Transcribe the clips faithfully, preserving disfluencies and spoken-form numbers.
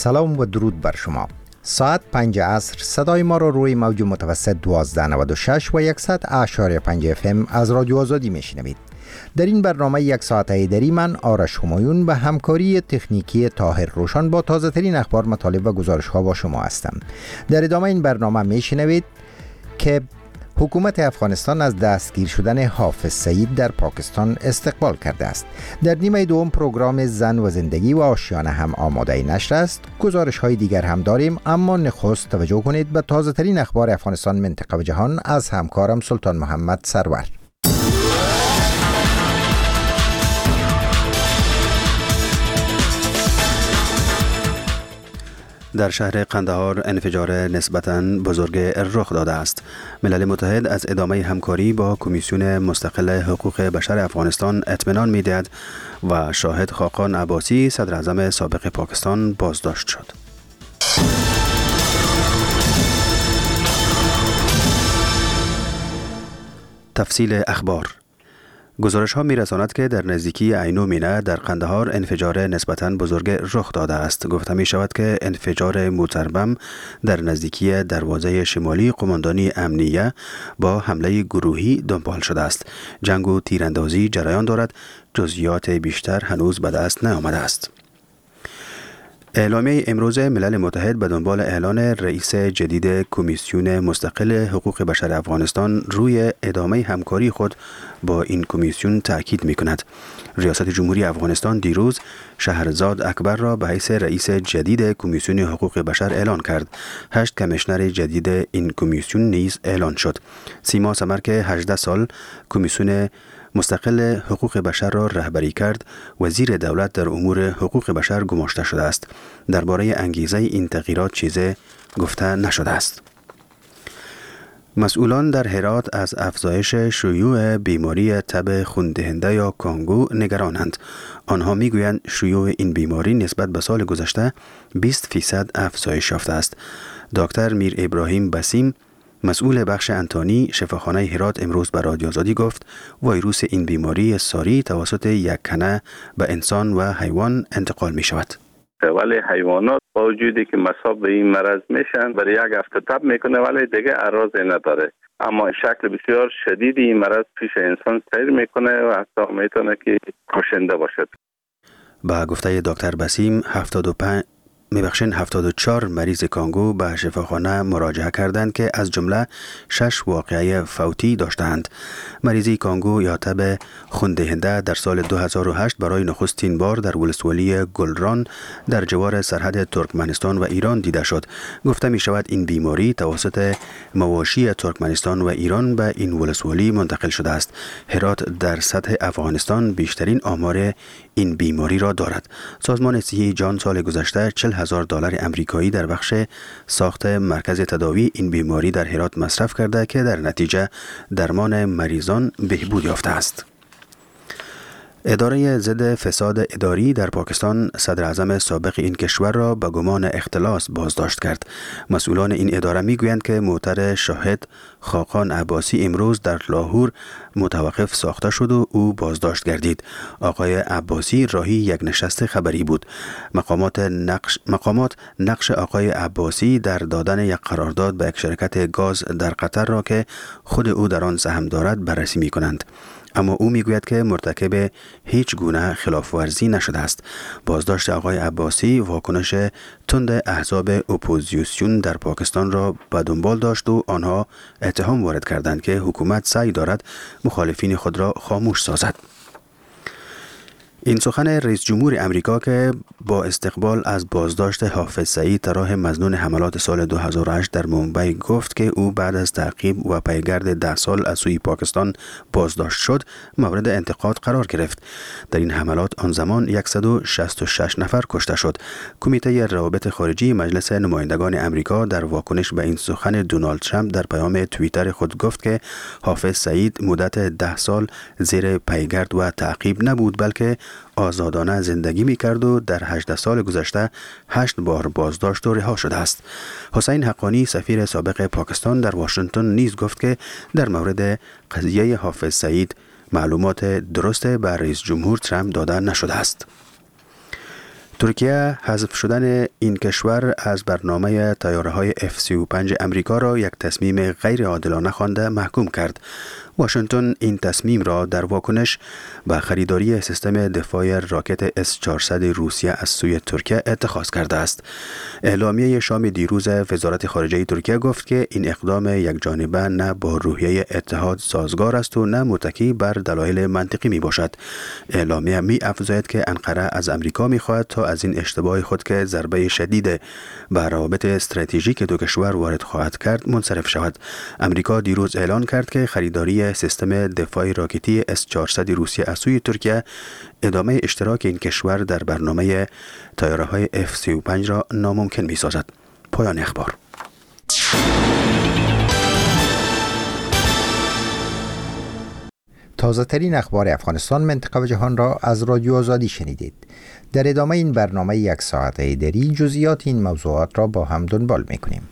سلام و درود بر شما. ساعت پنج عصر صدای ما را روی موج متوسط دوازده نود و شش و صد اعشاری پنج اف ام از رادیو آزادی میشنوید. در این برنامه یک ساعته ایدری من آرش همایون به همکاری تکنیکی طاهر روشن با تازه ترین اخبار، مطالب و گزارش ها با شما هستم. در ادامه این برنامه میشنوید که حکومت افغانستان از دستگیر شدن حافظ سعید در پاکستان استقبال کرده است. در نیمه دوم پروگرام زن و زندگی و آشیانه هم آماده نشر است. گزارش های دیگر هم داریم، اما نخست توجه کنید به تازه ترین اخبار افغانستان، منطقه و جهان از همکارم سلطان محمد سرور. در شهر قندهار انفجار نسبتاً بزرگ رخ داده است. ملل متحد از ادامه همکاری با کمیسیون مستقل حقوق بشر افغانستان اطمینان می‌دهد و شاهد خاقان عباسی صدر اعظم سابق پاکستان بازداشت شد. تفصیل اخبار. گزارش ها می رساند که در نزدیکی عینو مینه در قندهار انفجار نسبتاً بزرگ رخ داده است. گفته می شود که انفجار موتربم در نزدیکی دروازه شمالی قماندانی امنیه با حمله گروهی دنبال شده است. جنگ و تیراندازی جریان دارد. جزئیات بیشتر هنوز به دست نیامده است. اعلامیه امروز ملل متحد به دنبال اعلان رئیس جدید کمیسیون مستقل حقوق بشر افغانستان روی ادامه همکاری خود با این کمیسیون تاکید می کند. ریاست جمهوری افغانستان دیروز شهرزاد اکبر را به حیث رئیس جدید کمیسیون حقوق بشر اعلان کرد. هشت کمیشنر جدید این کمیسیون نیز اعلان شد. سیما سمر که هجده سال کمیسیون مستقل حقوق بشر را رهبری کرد، وزیر دولت در امور حقوق بشر گماشته شده است. درباره انگیزه این تغییرات چیزی گفته نشده است. مسئولان در هرات از افزایش شیوع بیماری تب خون‌دهنده یا کانگو نگرانند. آنها میگویند شیوع این بیماری نسبت به سال گذشته بیست فیصد افزایش یافته است. دکتر میر ابراهیم بسیم، مسئول بخش انتانی شفاخانه هرات، امروز به رادیو آزادی گفت ویروس این بیماری ساری توسط یک کنه به انسان و حیوان انتقال می شود. ولی حیوانات با وجودی که مصاب به این مرض میشن برای یک هفته تب میکنه ولی دیگه اعراضی نداره، اما شکل بسیار شدید این مرض پیش انسان سیر میکنه و حتی میتونه که کشنده باشد. با گفته دکتر بسیم هفتاد و پنج میبخشین هفتاد و چهار مریض کانگو به شفاخانه مراجعه کردند که از جمله شش واقعه فوتی داشتند. مریضی کانگو یا تب خون‌دهنده در سال دو هزار و هشت برای نخستین بار در ولسوالی گلران در جوار سرحد ترکمنستان و ایران دیده شد. گفته می شود این بیماری توسط مواشی ترکمنستان و ایران به این ولسوالی منتقل شده است. هرات در سطح افغانستان بیشترین آمار این بیماری را دارد. سازمان صحی جهان سال گذشته چهل هزار دلار امریکایی در بخش ساخت مرکز تداوی این بیماری در هرات مصرف کرده که در نتیجه درمان مریضان بهبود یافته است. اداره ضد فساد اداری در پاکستان صدر اعظم سابق این کشور را به گمان اختلاس بازداشت کرد. مسئولان این اداره میگویند که موتر شاهد خاقان عباسی امروز در لاهور متوقف ساخته شد و او بازداشت گردید. آقای عباسی راهی یک نشست خبری بود. مقامات نقش مقامات نقش آقای عباسی در دادن یک قرارداد به یک شرکت گاز در قطر را که خود او در آن سهم دارد بررسی می‌کنند. اما او میگوید که مرتکب هیچ گونه خلاف ورزی نشده است. بازداشت آقای عباسی واکنش تند احزاب اپوزیسیون در پاکستان را به دنبال داشت و آنها اتهام وارد کردند که حکومت سعی دارد مخالفین خود را خاموش سازد. این سخن رئیس جمهور امریکا که با استقبال از بازداشت حافظ سعید طراح مظنون حملات سال دو هزار و هشت در مومبای گفت که او بعد از تعقیب و پیگرد ده سال از سوی پاکستان بازداشت شد مورد انتقاد قرار گرفت. در این حملات آن زمان صد و شصت و شش نفر کشته شد. کمیته روابط خارجی مجلس نمایندگان امریکا در واکنش به این سخن دونالد ترامپ در پیام توییتر خود گفت که حافظ سعید مدت ده سال زیر پیگرد و تعقیب نبود بلکه آزادانه زندگی می کرد و در هجده سال گذشته هشت بار بازداشت و رها شده است. حسین حقانی سفیر سابق پاکستان در واشنگتن نیز گفت که در مورد قضیه حافظ سعید معلومات درست به رئیس جمهور ترامپ داده نشده است. ترکیه حذف شدن این کشور از برنامه طیاره‌های اف سی و پنج امریکا را یک تصمیم غیر عادلانه خوانده محکوم کرد. واشنگتن این تصمیم را در واکنش به خریداری سیستم دفاع راکت اس چهارصد روسیه از سوی ترکیه اتخاذ کرده است. اعلامیه شام دیروز وزارت خارجه ترکیه گفت که این اقدام یک جانبه نه با روحیه اتحاد سازگار است و نه متکی بر دلایل منطقی می باشد. اعلامیه می افزاید که انقره از امریکا می خواهد تا از این اشتباه خود که ضربه شدید به روابط استراتژیک دو کشور وارد خواهد کرد منصرف شود. امریکا دیروز اعلان کرد که خریداری سیستم دفاع راکتی اس چهارصد روسیه از سوی ترکیه ادامه اشتراک این کشور در برنامه طیاره‌های اف سی و پنج را ناممکن می‌سازد. پایان اخبار. تازه ترین اخبار افغانستان، منطقه و جهان را از رادیو آزادی شنیدید. در ادامه این برنامه یک ساعته دری جزئیات این موضوعات را با هم دنبال می‌کنیم.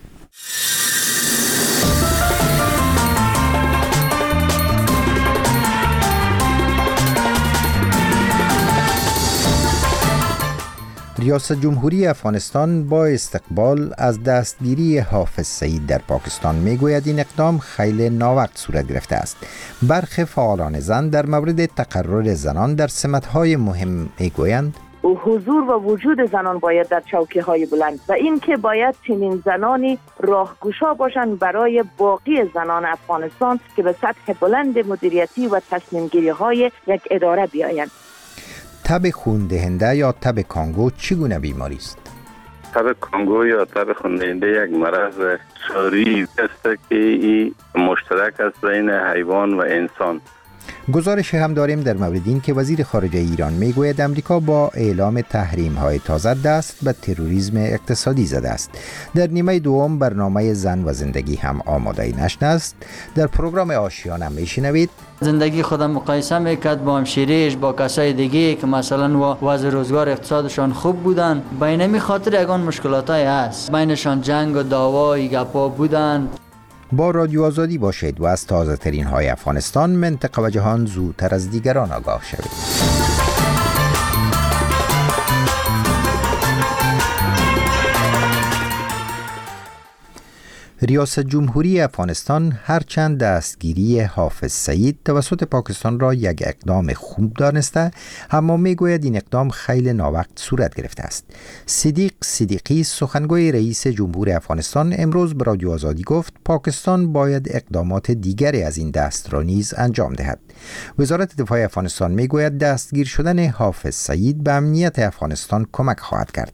ریاست جمهوری افغانستان با استقبال از دستگیری حافظ سعید در پاکستان میگوید این اقدام خیلی ناوقت صورت گرفته است. برخی فعالان زن در مورد تقرر زنان در سمت‌های مهم میگویند حضور و وجود زنان باید در چوکی‌های بلند و این که باید چنین زنانی راهگشا باشند برای باقی زنان افغانستان که به سطح بلند مدیریتی و تصمیم گیری‌های یک اداره بیایند. تب خون‌دهنده یا تب کانگو چگونه بیماری است؟ تب کانگو یا تب خون‌دهنده یک مرض چاری است که ای مشترک است بین حیوان و انسان. گزارش هم داریم در مورد این که وزیر خارجه ایران میگوید امریکا با اعلام تحریم‌های تازه دست به تروریسم اقتصادی زده است. در نیمه دوم برنامه زن و زندگی هم آماده نشده است. در پروگرام آشیانه میشنوید زندگی خودم مقایسه میکرد با همشیریش، با کسای دیگه که مثلا وضع روزگار اقتصادشان خوب بودن. بین می خاطر یگان مشکلاتای هست، بینشان جنگ و دعوای گپا بودن. با رادیو آزادی باشید و از تازه ترین های افغانستان، منطقه و جهان زودتر از دیگران آگاه شوید. ریاست جمهوری افغانستان هرچند دستگیری حافظ سعید توسط پاکستان را یک اقدام خوب دانسته، اما میگوید این اقدام خیلی ناوقت صورت گرفته است. صدیق صدیقی سخنگوی رئیس جمهور افغانستان امروز به رادیو آزادی گفت پاکستان باید اقدامات دیگری از این دست را نیز انجام دهد. وزارت دفاع افغانستان میگوید دستگیر شدن حافظ سعید به امنیت افغانستان کمک خواهد کرد.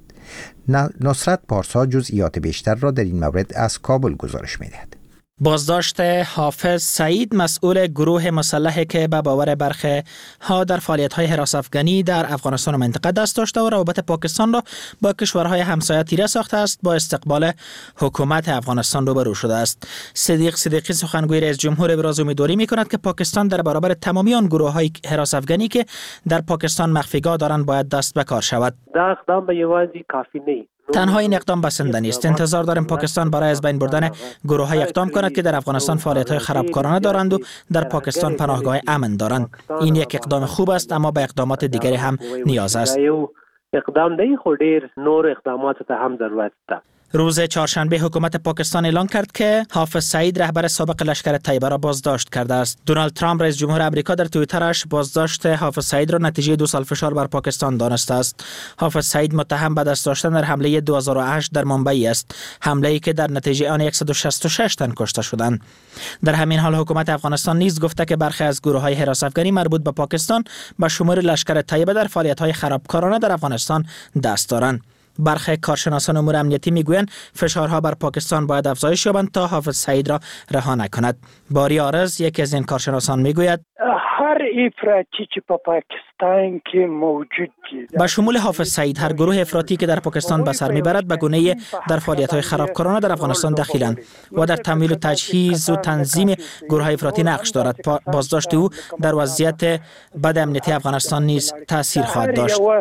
نصرت پارسا جزئیات بیشتر را در این مورد از کابل گزارش می‌دهد. بازداشت حافظ سعید مسئول گروه مسلحی که به باور برخی ها در فعالیت‌های حراس افغانی در افغانستان و منطقه دست داشته و روابط پاکستان را با کشورهای همسایه تیره ساخته است، با استقبال حکومت افغانستان روبرو شده است. صدیق صدیقی سخنگوی رئیس جمهور ابراز امیدواری می‌کند که پاکستان در برابر تمامی آن گروه‌های حراس افغانی که در پاکستان مخفیگاه دارند باید دست به کار شود. اقدام به یوازی کافی نیست. تنها این اقدام بسنده نیست. انتظار داریم پاکستان برای از بین بردن گروه‌های اقدام کند که در افغانستان فعالیت‌های خرابکارانه دارند و در پاکستان پناهگاه امن دارند. این یک اقدام خوب است، اما به اقدامات دیگری هم نیاز است. اقدام دی خو ډیر نور اقدامات ته هم ضرورت ده. روز چهارشنبه حکومت پاکستان اعلان کرد که حافظ سعید رهبر سابق لشکر طیبه را بازداشت کرده است. دونالد ترامپ رئیس جمهور آمریکا در توییترش بازداشت حافظ سعید را نتیجه دو سال فشار بر پاکستان دانسته است. حافظ سعید متهم به دست داشتن در حمله دو هزار و هشت در ممبئی است، حمله‌ای که در نتیجه آن صد و شصت و شش تن کشته شدند. در همین حال حکومت افغانستان نیز گفته که برخی از گروه‌های حراس افغانی مربوط به پاکستان به شمول لشکر طیبه در فعالیت‌های خرابکارانه در افغانستان دست دارند. برخی کارشناسان امور امنیتی میگویند فشارها بر پاکستان باید افزایش یابند تا حافظ سعید را رها نکند. باری آرز یکی از این کارشناسان میگوید هر افراطی که په پاکستان کې موجود دی، به شمول حافظ سعید هر گروه افراطی که در پاکستان به سر میبرد به گونه‌ای در فعالیت‌های خرابکارانه در افغانستان دخیلند و در تمویل و تجهیز و تنظیم گروه‌های افراطی نقش دارد. بازداشت او در وضعیت بد امنیتی افغانستان نیز تاثیر خواهد داشت.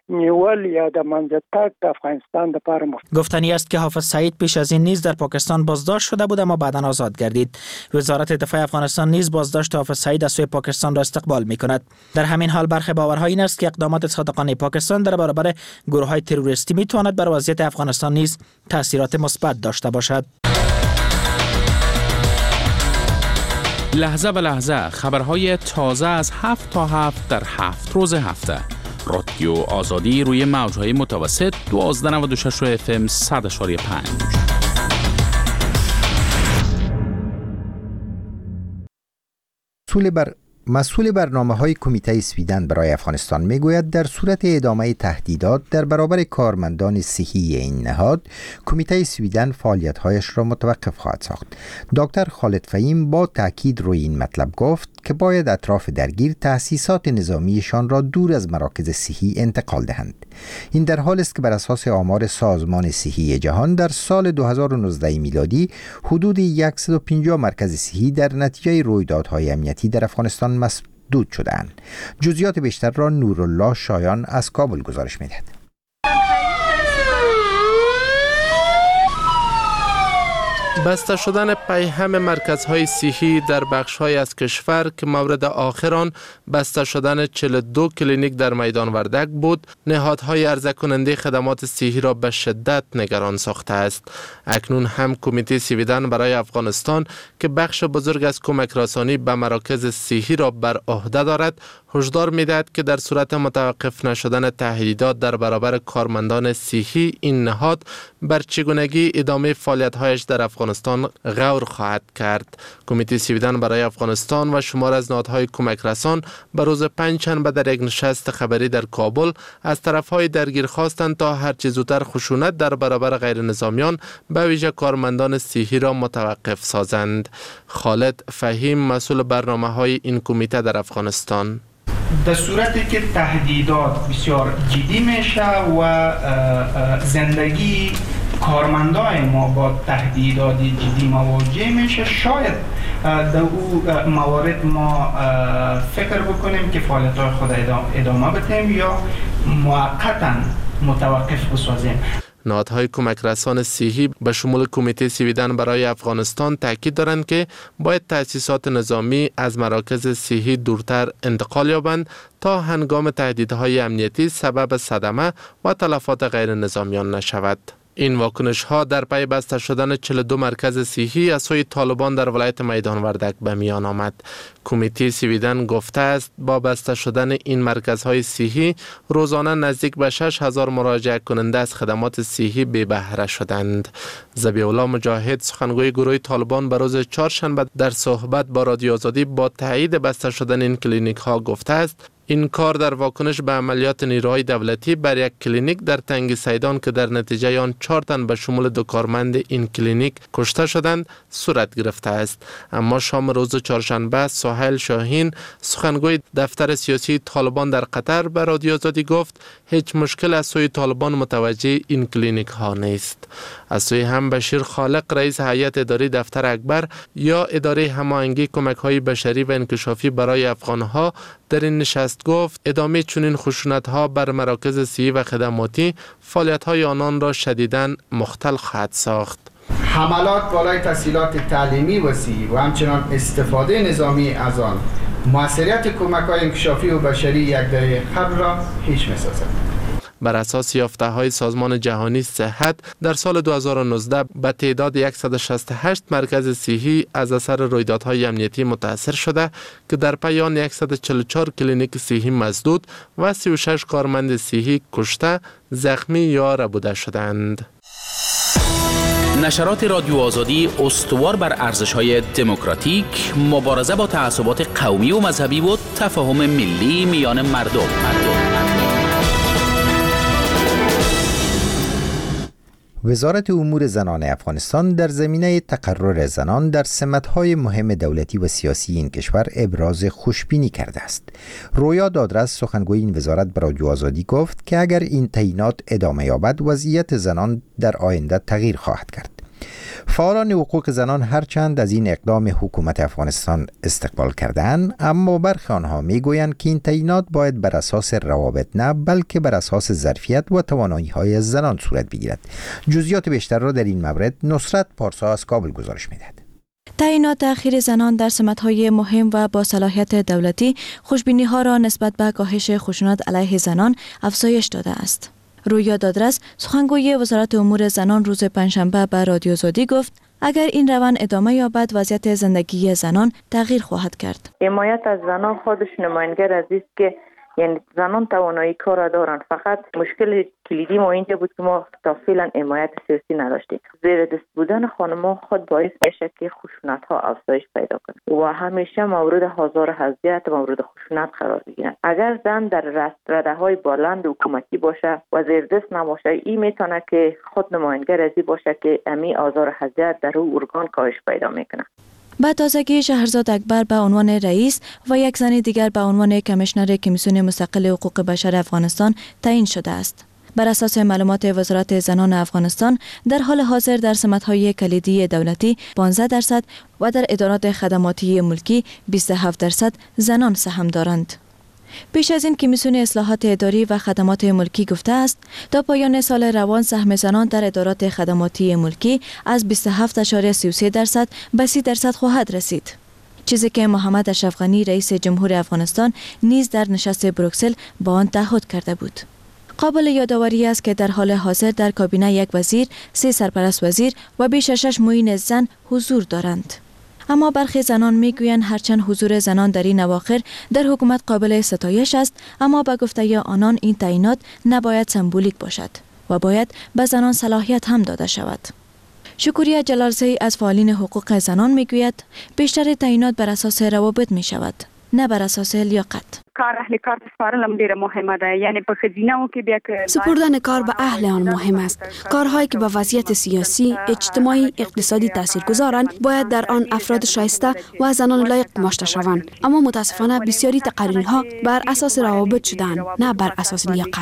نیول یا د منځه تګ د افغانستان لپاره مفید. گفتنی است که حافظ سعید پیش از این نیز در پاکستان بازداشت شده بود اما بعداً آزاد گردید. وزارت دفاع افغانستان نیز بازداشت حافظ سعید از سوی پاکستان را استقبال می‌کند. در همین حال برخی باورها این است که اقدامات صادقانه پاکستان در برابر گروه‌های تروریستی می‌تواند بر وضعیت افغانستان نیز تأثیرات مثبت داشته باشد. لحظه به لحظه خبرهای تازه از هفت تا هفت در هفت روز هفته. رادیو آزادی روی موجهای متوسط دوازده نود و شش اف ام صد اشاری پنج. مسئول بر مسئول برنامه‌های کمیته سویدن برای افغانستان میگوید در صورت ادامه تهدیدات در برابر کارمندان صحی این نهاد، کمیته سویدن فعالیت‌هایش را متوقف خواهد ساخت. دکتر خالد فهیم با تاکید روی این مطلب گفت که باید اطراف درگیر تأسیسات نظامیشان را دور از مراکز صحی انتقال دهند. این در حالی است که بر اساس آمار سازمان صحی جهان در سال دو هزار و نوزده میلادی حدود صد و پنجاه مرکز صحی در نتیجه رویدادهای امنیتی در افغانستان مسدود شدند. جزئیات بیشتر را نورالله شایان از کابل گزارش می‌دهد. بسته شدن پیهم مرکزهای صحی در بخش‌های از کشور که مورد آخر آن بسته شدن چهل و دو کلینیک در میدان وردک بود، نهادهای عرضه کننده خدمات صحی را به شدت نگران ساخته است. اکنون هم کمیته سویدن برای افغانستان که بخش بزرگ از کمک رسانی به مراکز صحی را بر عهده دارد، هشدار می‌دهد که در صورت متوقف نشدن تهدیدات در برابر کارمندان صحی این نهاد بر چگونگی ادامه فعالیت‌هایش در افغانستان غور خواهد کرد. کمیته سویدن برای افغانستان و شمار از نهادهای کمک رسان به روز پنجشنبه در یک نشست خبری در کابل از طرف‌های درگیر خواستند تا هر چه زودتر خشونت در برابر غیر نظامیان به ویژه کارمندان صحی را متوقف سازند. خالد فهیم مسئول برنامه‌های این کمیته در افغانستان: در صورتی که تهدیدات بسیار جدی میشه و زندگی کارمندای ما با تهدیدات جدی مواجه میشه، شاید در او موارد ما فکر بکنیم که فعالیت‌های خود ادامه بدیم یا موقتا متوقف بسازیم. نهادهای کمک رسان صحی به شمول کمیته سویدن برای افغانستان تاکید دارند که باید تأسیسات نظامی از مراکز صحی دورتر انتقال یابند تا هنگام تهدیدهای امنیتی سبب صدمه و تلفات غیر نظامیان نشود. این واکنش ها در پی بسته شدن چهل و دو مرکز صحی از سوی طالبان در ولایت میدان وردک به میان آمد. کمیته سویدن گفته است با بسته شدن این مرکزهای صحی روزانه نزدیک به شش هزار مراجعه کننده از خدمات صحی بی بهره شدند. ذبیح‌الله مجاهد سخنگوی گروه طالبان به روز چهارشنبه در صحبت با رادیو آزادی با تایید بسته شدن این کلینیک ها گفته است این کار در واکنش به عملیات نیروهای دولتی بر یک کلینیک در تنگ سیدان که در نتیجه آن چهار تن به شمول دو کارمند این کلینیک کشته شدند صورت گرفته است. اما شام روز چهارشنبه سهیل شاهین سخنگوی دفتر سیاسی طالبان در قطر به رادیو آزادی گفت هیچ مشکل از سوی طالبان متوجه این کلینیک ها نیست. از سوی هم بشیر خالق رئیس هیئت اداری دفتر اکبر یا اداره هماهنگی کمک های بشری و انکشافی برای افغان ها در این نشست گفت ادامه چنین خشونت ها بر مراکز صحی و خدماتی فعالیت های آنان را شدیداً مختل خواهد ساخت. حملات بالای تسهیلات تعلیمی و صحی و همچنان استفاده نظامی از آن موثریت کمک های انکشافی و بشری یک دهه قبل را هیچ می‌سازد. بر اساس یافته‌های سازمان جهانی صحت در سال دو هزار و نوزده به تعداد صد و شصت و هشت مرکز صحی از اثر رویدادهای امنیتی متاثر شده که در پی آن صد و چهل و چهار کلینیک صحی مسدود و سی و شش کارمند صحی کشته، زخمی یا ربوده شدند. نشرات رادیو آزادی استوار بر ارزش‌های دموکراتیک، مبارزه با تعصبات قومی و مذهبی و تفاهم ملی میان مردم. مردم. وزارت امور زنان افغانستان در زمینه تقرر زنان در سمت‌های مهم دولتی و سیاسی این کشور ابراز خوشبینی کرده است. رویا دادرس سخنگوی این وزارت به رادیو آزادی گفت که اگر این تعیینات ادامه یابد وضعیت زنان در آینده تغییر خواهد کرد. فعالان حقوق زنان هرچند از این اقدام حکومت افغانستان استقبال کردند، اما برخی آنها میگویند که این تعیینات باید بر اساس روابط نه بلکه بر اساس ظرفیت و توانایی‌های زنان صورت بگیرد. جزئیات بیشتر را در این مورد نصرت پارسا از کابل گزارش می‌دهد. تعیینات اخیر زنان در سمت‌های مهم و با صلاحیت دولتی خوشبینی‌ها را نسبت به کاهش خشونت علیه زنان افزایش داده است. رویا دادرس سخنگوی وزارت امور زنان روز پنجشنبه به رادیو آزادی گفت اگر این روند ادامه یابد وضعیت زندگی زنان تغییر خواهد کرد. حمایت از زنان خودش نماینگر از است که یعنی زنان توانایی کار دارند، فقط مشکل کلیدی ما اینجا بود که ما تا فعلا حمایت سیاسی نداشتیم. زیر دست بودن خانم‌ها خود باعث میشه که خشونت‌ها افزایش پیدا کنه و همیشه مورد آزار اذیت و مورد خشونت قرار بگیرن. اگر زن در رتبه‌های بلند حکومتی باشه و زیر دست نباشه، این میتونه که خود نماینگر ازی باشه که امی آزار اذیت در او ارگان کاهش پیدا میکنه. به تازگی شهرزاد اکبر به عنوان رئیس و یک زن دیگر به عنوان کمیشنر کمیسیون مستقل حقوق بشر افغانستان تعیین شده است. بر اساس معلومات وزارت زنان افغانستان در حال حاضر در سمت‌های کلیدی دولتی پانزده درصد و در ادارات خدماتی ملکی بیست و هفت درصد زنان سهم دارند. پیش از این کمیسیون اصلاحات اداری و خدمات ملکی گفته است تا پایان سال روان سهم زنان در ادارات خدماتی ملکی از بیست و هفت ممیز سی و سه درصد به سی درصد خواهد رسید، چیزی که محمد اشرف غنی رئیس جمهور افغانستان نیز در نشست بروکسل با آن تعهد کرده بود. قابل یادآوری است که در حال حاضر در کابینه یک وزیر، سه سرپرست وزیر و بیش از شش معین زن حضور دارند. اما برخی زنان میگویند هرچند حضور زنان در این اواخر در حکومت قابل ستایش است، اما به گفته آنان این تعیینات نباید سمبولیک باشد و باید به زنان صلاحیت هم داده شود. شکوریه جلالزی از فعالین حقوق زنان میگوید بیشتر تعیینات بر اساس روابط می شود، نه بر اساس لیاقت. کار اهل کار سپارلم ډیره مهمه ده، یعنی په خزینه‌و کې بیا که سپردن کار به اهل آن مهم است. کارهایی که به وضعیت سیاسی، اجتماعی، اقتصادی تاثیرگذارند باید در آن افراد شایسته و زنان لایق گماشته شوند، اما متاسفانه بسیاری تقاریرها بر اساس روابط شدند، نه بر اساس لیاقت.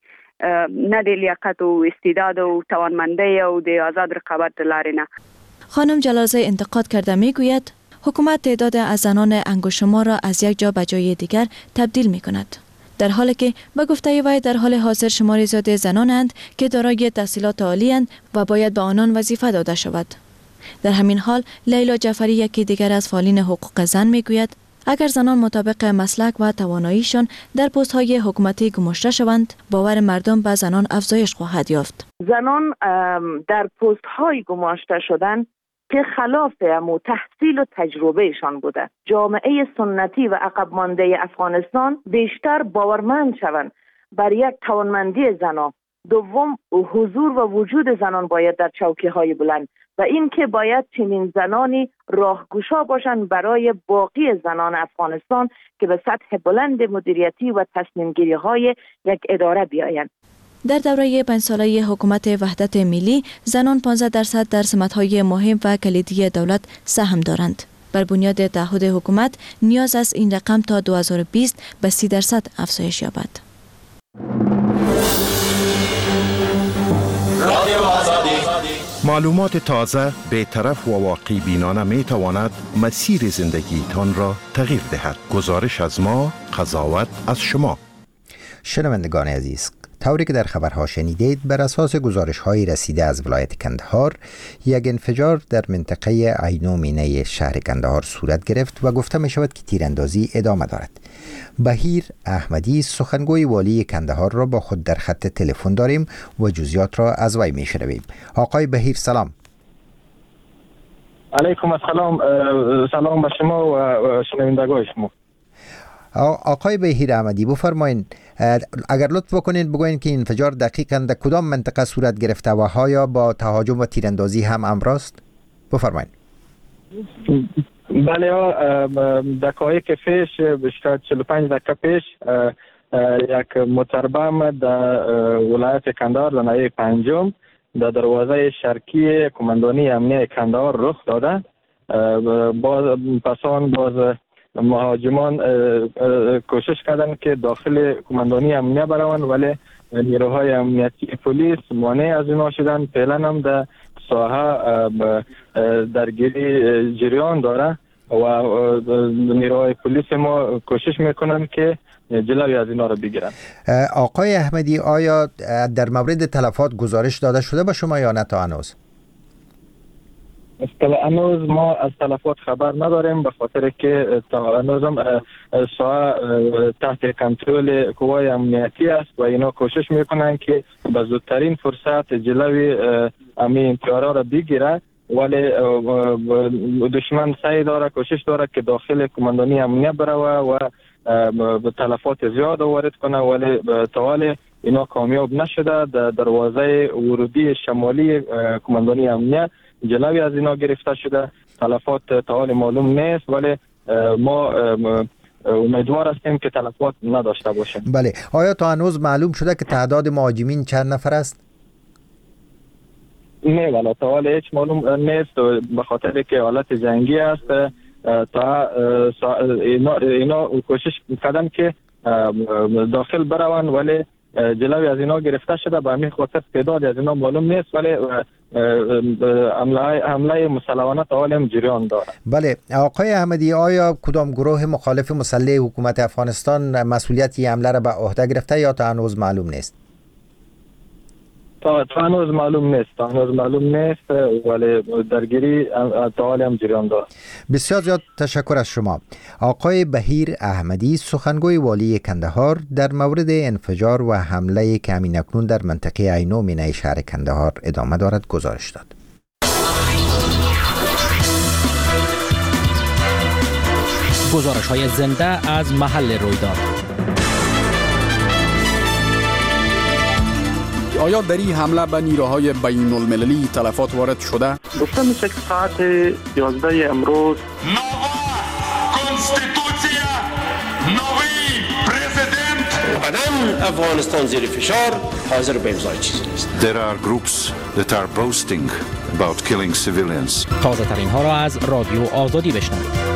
نه د لیاقت او استعداد او توانمندی او د آزاد رقابت لارې نه. خانم جلالزی انتقاد کرده میگوید حکومت تعداد از زنان انگشت‌شمار را از یک جا به جای دیگر تبدیل می کند، در حالی که به گفته وی در حال حاضر شماری زیاد زنانند که دارای تحصیلات عالی‌اند و باید به آنان وظیفه داده شود. در همین حال لیلا جعفری یکی دیگر از فعالین حقوق زن می گوید اگر زنان مطابق مسلک و تواناییشان در پست‌های حکومتی گماشته شوند، باور مردم به زنان افزایش خواهد یافت. زنان در پست‌های گماشته شدن که خلاف امو تحصیل و تجربهشان بوده. جامعه سنتی و عقب مانده افغانستان بیشتر باورمند شوند بر یک توانمندی زنان. دوم، حضور و وجود زنان باید در چوکی‌های بلند و این که باید چنین زنانی راهگشا باشند برای باقی زنان افغانستان که به سطح بلند مدیریتی و تصمیم گیری های یک اداره بیایند. در دوره پنج ساله حکومت وحدت ملی زنان پانزده درصد در سمت‌های مهم و کلیدی دولت سهم دارند. بر بنیاد تعهد حکومت نیاز است این رقم تا دو هزار و بیست به سی درصد افزایش یابد. معلومات تازه، بی‌طرف و واقعی بینانه می تواند مسیر زندگی تان را تغییر دهد. گزارش از ما، قضاوت از شما. شنوندگان عزیز، طوری که در خبرها شنیدید، بر اساس گزارش‌های رسیده از ولایت کندهار، یک انفجار در منطقه عینو مینه شهر کندهار صورت گرفت و گفته می شود که تیراندازی ادامه دارد. بهیر احمدی سخنگوی والی کندهار را با خود در خط تلفن داریم و جزئیات را از وی می شنویم. آقای بهیر سلام. علیکم السلام. سلام به شما و شنوندگان شما. آقای بهیر احمدی بفرمایین، اگر لطف بکنین بگوین که انفجار دقیقاً در کدام منطقه صورت گرفته و آیا با تهاجم و تیراندازی هم امراست؟ بفرمایین. بله، دقایق پیش، بیشتر چهل و پنج دقیقه پیش، یک موتربم در ولایت کندهار در ناحیه پنجم در دروازه شرقی کماندانی امنیه کندهار رخ داده. باز پسان باز مهاجمان کوشش کردن که داخل کماندانی امنیه بروند، ولی نیروهای امنیتی پلیس مانع از اینا شدن. فعلا هم در ساحه درگیری جریان داره و نیروهای پلیس ما کوشش میکنن که جلوی از اینا رو بگیرن. آقای احمدی، آیا در مورد تلفات گزارش داده شده به شما یا نه تا هنوز؟ هنوز ما از تلفات خبر نداریم، به خاطر که هنوز هم ساحه تحت کنترل قوای امنیتی است و اینا کوشش میکنن که به زودترین فرصت جلوی همین انتشارات را بگیره، ولی دشمن سعی داره، کوشش داره که داخل کماندانی امنیت بروه و به تلفات زیاد وارد کنه، ولی تا حال اینا کامیاب نشده. در دروازه ورودی شمالی کماندانی امنیت جلوی از اینا گرفته شده. تلفات تا حال معلوم نیست، ولی ما امیدوار هستیم که تلفات نداشته باشه. بله، آیا تا هنوز معلوم شده که تعداد مهاجمین چند نفر است؟ نه، ولی تا حال هیچ معلوم نیست، به خاطر که حالت جنگی است. تا اینا, اینا کوشش کردن که داخل بروند، ولی جلوی از اینا گرفته شده. به همین خاطر تعداد از اینا معلوم نیست، ولی حمله حمله مسلحانه تا حال هم جریان داره. بله آقای احمدی، آیا کدام گروه مخالف مسلح حکومت افغانستان مسئولیت این حمله را به عهده گرفته یا تا هنوز معلوم نیست؟ تا هنوز معلوم نیست، تا هنوز معلوم نیست، ولی درگیری تا حال هم جریان داره. بسیار زیاد تشکر از شما. آقای بهیر احمدی، سخنگوی والی کندهار، در مورد انفجار و حمله که همین اکنون در منطقه عینو مینای شهر کندهار ادامه دارد گزارش داد. گزارش های زنده از محل رویداد. آیا در این حمله به نیروهای بین المللی تلفات وارد شده؟ گفته میشه که ساعت یازده امروز قدم افغانستان زیر فشار حاضر به امضای چیزی نیست. There are groups that are boasting about killing civilians. تازه ترین ها را از رادیو آزادی بشنوید.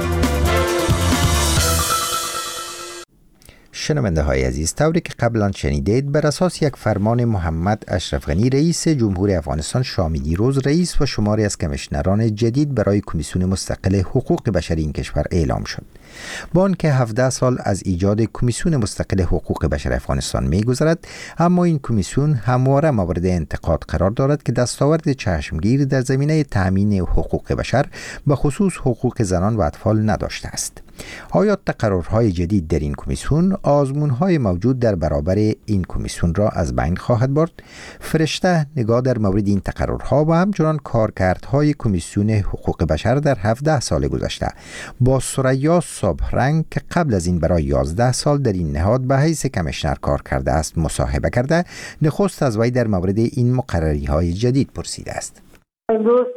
شنونده های عزیز، طوری که قبلا شنیدید، بر اساس یک فرمان محمد اشرف غنی رئیس جمهوری افغانستان شامی دیروز رئیس و شماری از کمیشنران جدید برای کمیسیون مستقل حقوق بشر این کشور اعلام شد. با آنکه هفده سال از ایجاد کمیسیون مستقل حقوق بشر افغانستان می‌گذرد، اما این کمیسیون همواره مورد انتقاد قرار دارد که دستاورد چشمگیر در زمینه تأمین حقوق بشر به خصوص حقوق زنان و اطفال نداشته است. آیا تقررهای جدید در این کمیسیون آزمونهای موجود در برابر این کمیسیون را از بین خواهد برد؟ فرشته نگاه در مورد این تقررها و همچنان کارکردهای کمیسیون حقوق بشر در هفده سال گذشته با ثریا صبحرنگ که قبل از این برای یازده سال در این نهاد به حیث کمیشنر کار کرده است مصاحبه کرده، نخست از وی در مورد این مقرریهای جدید پرسیده است. امروز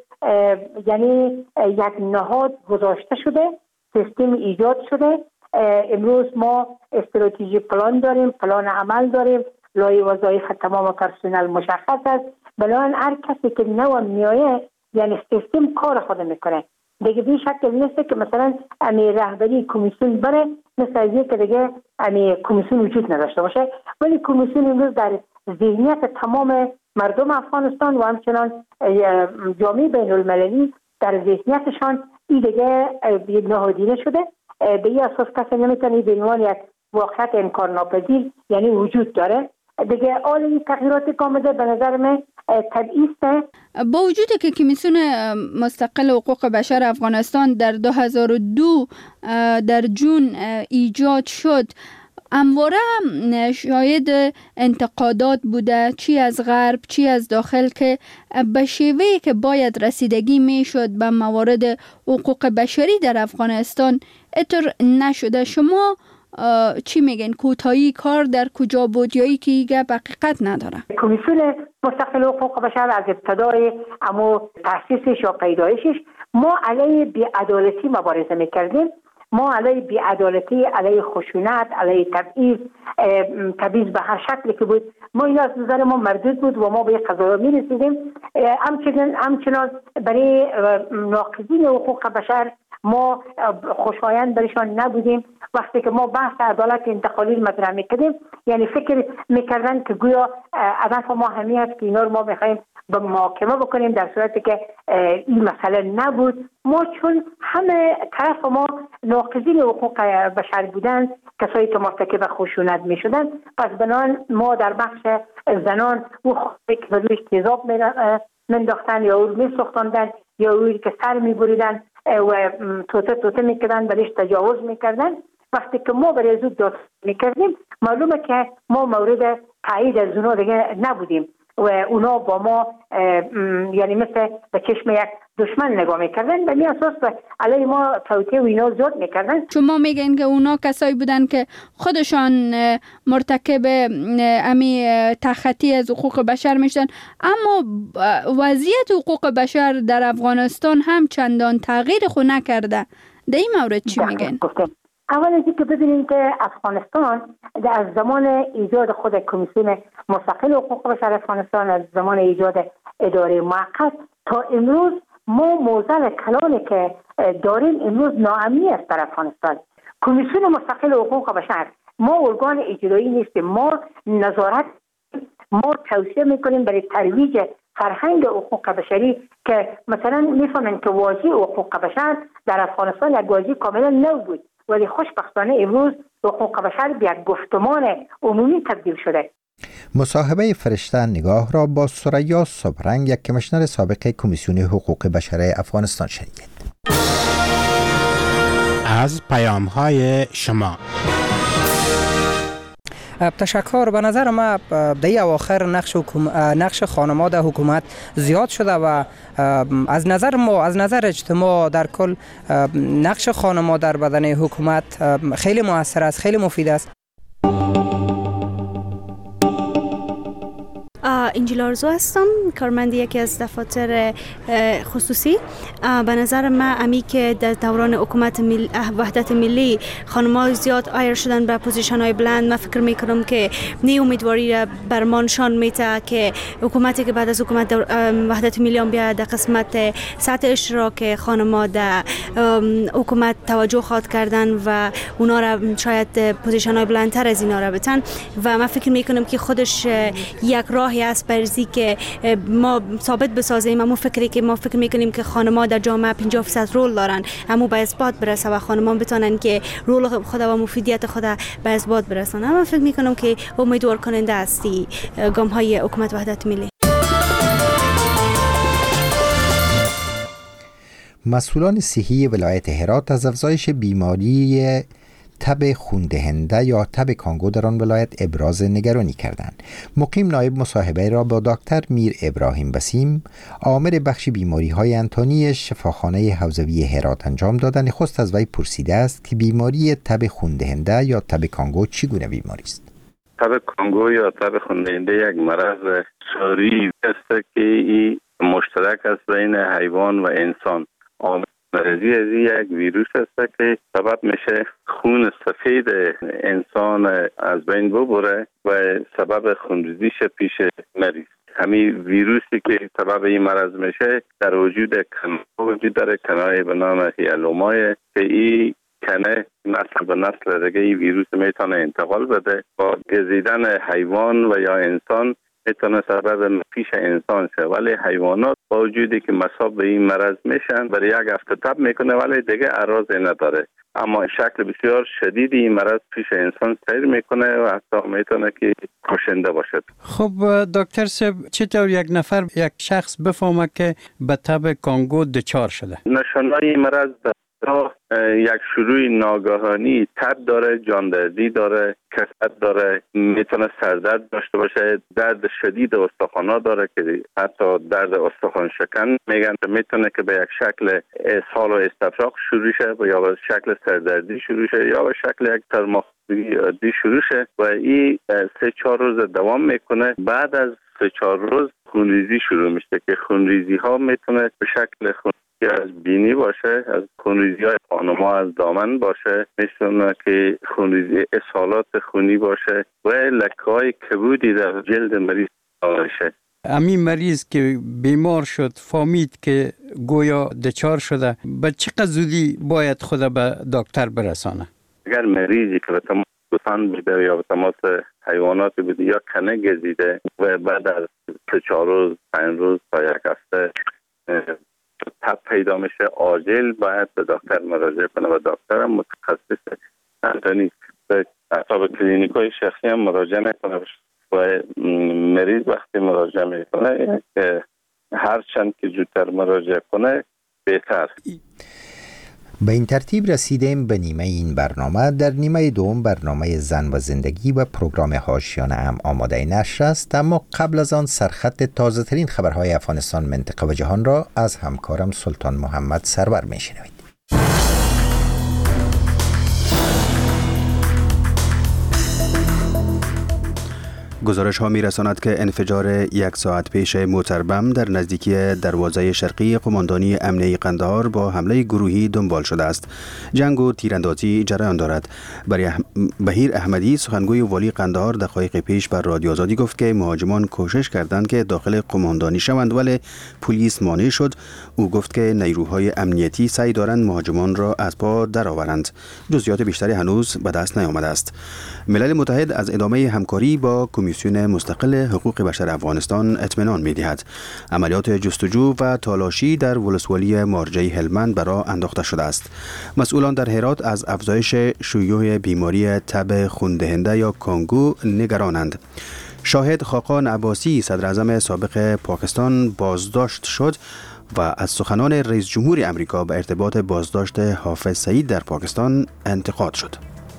یعنی یک نهاد گذاشته شده، سیستم ایجاد شده. امروز ما استراتژی پلان داریم، پلان عمل داریم، لایه وظایف تمام پرسنل مشخص است. بنابراین هر کسی که نو میایه یعنی سیستم کار خود میکنه دیگه. به شکل نیست که مثلا امی رهبری کمیسیون بره مثل از که دیگه امی کمیسیون وجود نداشته باشه، ولی کمیسیون امروز در ذهنیت تمام مردم افغانستان و همچنان جامعه بین المللی در ذهنیتشان این دیگه نهادینه شده. به این اساس کسی نمیتونه به عنوان یک واقعیت انکار ناپذیر یعنی وجود داره دیگه. آل این تغییرات که آمده به نظر من طبیعی است. با وجود که کمیسیون مستقل حقوق بشر افغانستان در دو هزار و دو در جون ایجاد شد، همواره شاید انتقادات بوده، چی از غرب چی از داخل، که به شیوهی که باید رسیدگی میشد به موارد حقوق بشری در افغانستان اتر نشده. شما چی میگن؟ کوتاهی کار در کجا بود یا ای که ایگه حقیقت نداره؟ کمیسیون مستقل حقوق بشر از ابتدای اما تأسیسش یا پیدایشش ما علیه بی‌عدالتی مبارزه میکردیم. ما علیه بی‌عدالتی، علیه خشونت، علیه تبعیض، تبعیض به هر شکلی که بود، ما این از نظر ما مردود بود و ما به قضایا می رسیدیم. همچنان همچنان برای ناقضین حقوق بشر ما خوشایند برشان نبودیم وقتی که ما بحث عدالت انتقالی مطرح میکردیم یعنی فکر میکردن که گویا هدف ما همین است که اینا رو ما میخوایم به محاکمه بکنیم، در صورتی که این مسئله نبود. ما چون همه طرف ما ناقضین حقوق بشر بودن، کسایی که مرتکب خشونت میشدن، پس بنابراین ما در بخش زنان او خواهی که به رویش تیزاب مینداختن یا او رو میسوختاندن یا اوی که سر میبریدن و توته توته میکردن، بهش تجاوز میکردن. وقتی که ما برای زود داد میکردیم معلومه که ما مورد تایید از اونا دیگه نبودیم و اونا با ما یعنی مثل به چشم یک دشمن نگاه میکردن، به این اساس علیه ما توطئه و اینا زیاد میکردن. شما میگین که اونا کسایی بودن که خودشان مرتکب امی تخطی از حقوق بشر میشدن، اما وضعیت حقوق بشر در افغانستان هم چندان تغییر خود نکرده. در این مورد چی میگین؟ اول از اینکه ببینیم که افغانستان از زمان ایجاد خود کمیسیون مستقل حقوق بشر افغانستان، از زمان ایجاد اداره موقت تا امروز ما موزل کلانی که داریم امروز ناامنی است در افغانستان. کمیسیون مستقل حقوق بشر ما ارگان اجرایی نیستیم، ما نظارت، ما توصیه میکنیم برای ترویج فرهنگ حقوق بشری که مثلا میفهمن که واژه حقوق بشر در افغانستان یک واژه کاملا نو بود، ولی خوشبختانه امروز حقوق بشر به یک گفتمان عمومی تبدیل شده. مصاحبه فرشته نگاه را با ثریا صبحرنگ، یک کمیشنر سابق کمیسیون حقوق بشر افغانستان شنیدید. از پیام‌های شما تشکر. به نظر ما در اواخر نقش نقش خانم‌ها در حکومت زیاد شده و از نظر ما از نظر اجتماع در کل نقش خانم‌ها در بدن حکومت خیلی موثر است، خیلی مفید است. انجیل آرزو هستم، کارمند یکی از دفاتر خصوصی. به نظر من امی که در دوران حکومت مل... وحدت ملی خانم‌ها زیاد آیر شدن به پوزیشن های بلند، من فکر میکنم که نی امیدواری را برمانشان میته که حکومتی که بعد از حکومت وحدت ملی هم بیاد در قسمت سطح اشتراک خانم‌ها در حکومت توجه خواد کردن و اونا را شاید پوزیشن های بلندتر از اینا را بتن و من فکر میکنم که خودش یک راهی است برزی که ما ثابت بسازیم. اما فکری که ما فکر میکنیم که خانم‌ها در جامعه پنجاه درصد رول دارن، اما به اثبات برسه و خانم‌ها بتونن که رول خود و مفیدیت خود به اثبات برسونن. اما فکر میکنم که امیدوار کننده استی گام‌های حکومت وحدت ملی. مسئولان صحی ولایت هرات از افزایش بیماری تب خون‌دهنده یا تب کانگو در آن ولایت ابراز نگرانی کردند. مقیم نایب مصاحبه را با دکتر میر ابراهیم بسیم، عامل بخش بیماری‌های انتانی شفاخانه حوزوی هرات انجام دادن. نخست از وی پرسیده است که بیماری تب خون‌دهنده یا تب کانگو چگونه بیماری است؟ تب کانگو یا تب خون‌دهنده یک مرض ساری است که ای مشترک است بین حیوان و انسان. مرضی از یک ویروس است که سبب میشه خون سفید انسان از بین ببره و سبب خونریزی شه پیش مریض. همین ویروسی که سبب این مرض میشه در وجود کنه وجود داره، کنه به نام هیالومای که این کنه نسل به نسل دیگه این ویروس میتونه انتقال بده. با گزیدن حیوان و یا انسان میتونه سبب پیش انسان شه، ولی حیوانات با وجودی که مصاب به این مرض میشن برای یک هفته تب میکنه ولی دیگه اعراضی نداره، اما شکل بسیار شدید این مرض پیش انسان سیر میکنه و حتی میتونه که کشنده باشد. خب دکتر صاحب، چطور یک نفر یک شخص بفهمه که به تب کانگو دچار شده؟ نشانه‌های این مرض یک شروع ناگهانی تب داره، جاندردی داره، کسل داره، میتونه سردرد داشته باشه، درد شدید استخوان‌ها داره که حتی درد استخوان شکن میگن، میتونه که به یک شکل اسهال و استفراغ شروع شه یا به شکل سردردی شروع شه یا به شکل یک سرماخوردگی عادی شروع شه و این سه چهار روز دوام میکنه. بعد از سه چهار روز خونریزی شروع میشه که خونریزی ها میتونه به شکل خون از بینی باشه، از خونریزی های خانم‌ها از دامن باشه، میتونه که خونریزی اسهالات خونی باشه و لکه های کبودی در جلد مریض باشه. امی مریض که بیمار شد فهمید که گویا دچار شده، به چقدر زودی باید خود به دکتر برسانه؟ اگر مریضی که به تماس گوسفند بوده یا به تماس حیوانات بوده یا کنه گزیده و بعد از سه چهار روز پنج روز تا یک هفته تب پیدا میشه، عاجل باید به دکتر مراجعه کنه و دکتر هم متخصص همچنین به اصحاب کلینیکای شخصی هم مراجعه میکنه و مریض وقتی مراجعه میکنه که هر چند که زودتر مراجعه کنه بهتر. به این ترتیب رسیدیم به نیمه این برنامه. در نیمه دوم برنامه زن و زندگی و پروگرام حاشیه‌ام هم آماده نشر است، اما قبل از آن سرخط تازه ترین خبرهای افغانستان، منطقه و جهان را از همکارم سلطان محمد سرور میشنوید. گزارش ها می رساند که انفجار یک ساعت پیش موتر بم در نزدیکی دروازه شرقی قماندانی امنیه قندهار با حمله گروهی دنبال شده است. جنگ و تیراندازی جریان دارد. بهیر احمدی سخنگوی والی قندهار دقایق پیش بر رادیو آزادی گفت که مهاجمان کوشش کردند که داخل قماندانی شوند ولی پلیس مانع شد. او گفت که نیروهای امنیتی سعی دارند مهاجمان را از پا درآورند. جزئیات بیشتری هنوز به دست نیامده است. ملل متحد از ادامه همکاری با کمیسیون مستقل حقوق بشر افغانستان اطمینان می‌دهد. عملیات جستجو و تالاشی در ولسوالی مارجه هلمند برای انداخته شده است. مسئولان در هرات از افزایش شیوع بیماری تب خون‌دهنده یا کانگو نگرانند. شاهد خاقان عباسی صدر اعظم سابق پاکستان بازداشت شد و از سخنان رئیس جمهور امریکا به ارتباط بازداشت حافظ سعید در پاکستان انتقاد شد.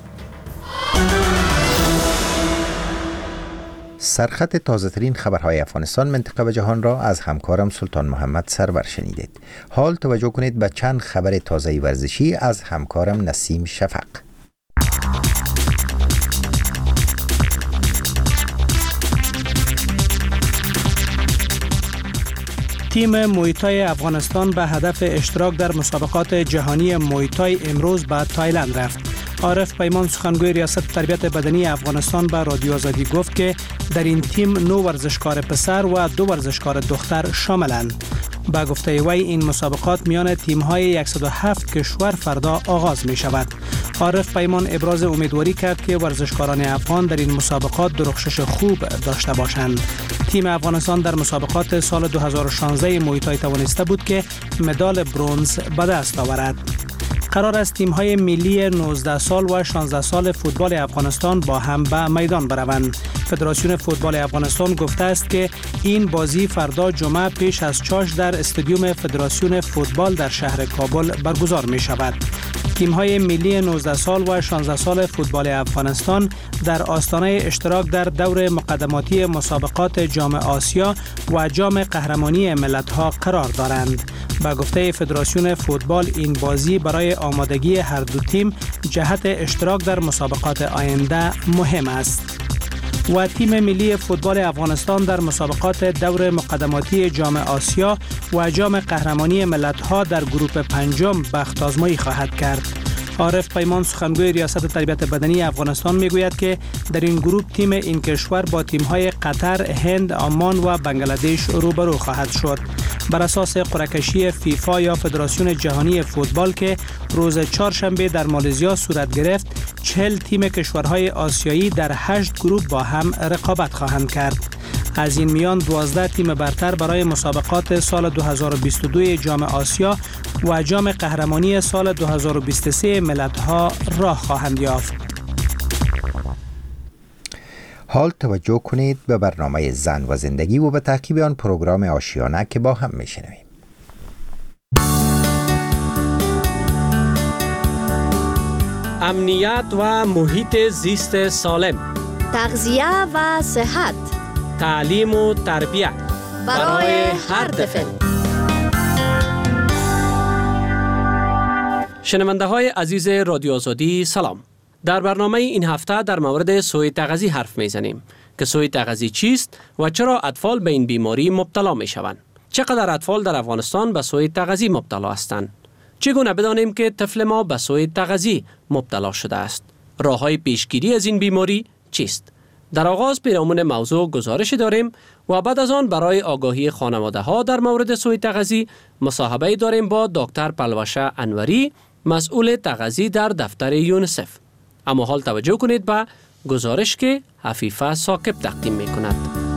سرخط تازه ترین خبرهای افغانستان، منطقه و جهان را از همکارم سلطان محمد سرور شنیدید. حال توجه کنید به چند خبر تازه ورزشی از همکارم نسیم شفق. تیم مویتای افغانستان به هدف اشتراک در مسابقات جهانی مویتای امروز به تایلند رفت. عارف پیمان سخنگوی ریاست تربیت بدنی افغانستان به رادیو آزادی گفت که در این تیم نو ورزشکار پسر و دو ورزشکار دختر شاملند. با گفته وی این مسابقات میان تیم‌های صد و هفت کشور فردا آغاز می شود. عارف پیمان ابراز امیدواری کرد که ورزشکاران افغان در این مسابقات درخشش خوب داشته باشند. تیم افغانستان در مسابقات سال دو هزار و شانزده مویتای توانسته بود که مدال برنز به دست آورد. قرار است تیم‌های ملی نوزده سال و شانزده سال فوتبال افغانستان با هم به میدان بروند. فدراسیون فوتبال افغانستان گفته است که این بازی فردا جمعه پیش از چاش در استادیوم فدراسیون فوتبال در شهر کابل برگزار می شود. تیم‌های ملی نوزده سال و شانزده سال فوتبال افغانستان در آستانه اشتراک در دور مقدماتی مسابقات جام آسیا و جام قهرمانی ملت‌ها قرار دارند. با گفته فدراسیون فوتبال این بازی برای آمادگی هر دو تیم جهت اشتراک در مسابقات آینده مهم است. و تیم ملی فوتبال افغانستان در مسابقات دور مقدماتی جام آسیا و جام قهرمانی ملت‌ها در گروه پنجم بخت آزمایی خواهد کرد. عارف پیمان سخنگوی ریاست تربیت بدنی افغانستان میگوید که در این گروه تیم این کشور با تیم‌های قطر، هند، عمان و بنگلادش روبرو خواهد شد. بر اساس قرعه‌کشی فیفا یا فدراسیون جهانی فوتبال که روز چهارشنبه در مالزیا صورت گرفت، چهل تیم کشورهای آسیایی در هشت گروه با هم رقابت خواهند کرد. از این میان دوازده تیم برتر برای مسابقات سال دو هزار و بیست و دو جام آسیا و جام قهرمانی سال دو هزار و بیست و سه ملت‌ها راه خواهند یافت. حال توجه کنید به برنامه زن و زندگی و به تعقیب آن پروگرام آشیانه که با هم میشنویم. امنیت و محیط زیست سالم، تغذیه و صحت، تعلیم و تربیت برای هر طفل. شنونده های عزیز رادیو آزادی سلام. در برنامه این هفته در مورد سوء تغذیه حرف میزنیم که سوء تغذیه چیست و چرا اطفال به این بیماری مبتلا می شوند. چقدر اطفال در افغانستان به سوء تغذیه مبتلا هستند؟ چگونه بدانیم که طفل ما به سوء تغذیه مبتلا شده است؟ راه‌های پیشگیری از این بیماری چیست؟ در آغاز پیرامون موضوع گزارش داریم و بعد از آن برای آگاهی خانواده ها در مورد سوء تغذیه مصاحبه داریم با دکتر پلوشه انوری، مسئول تغذیه در دفتر یونیسف. اما حال توجه کنید به گزارش که عفیفه ثاقب تقدیم می کند.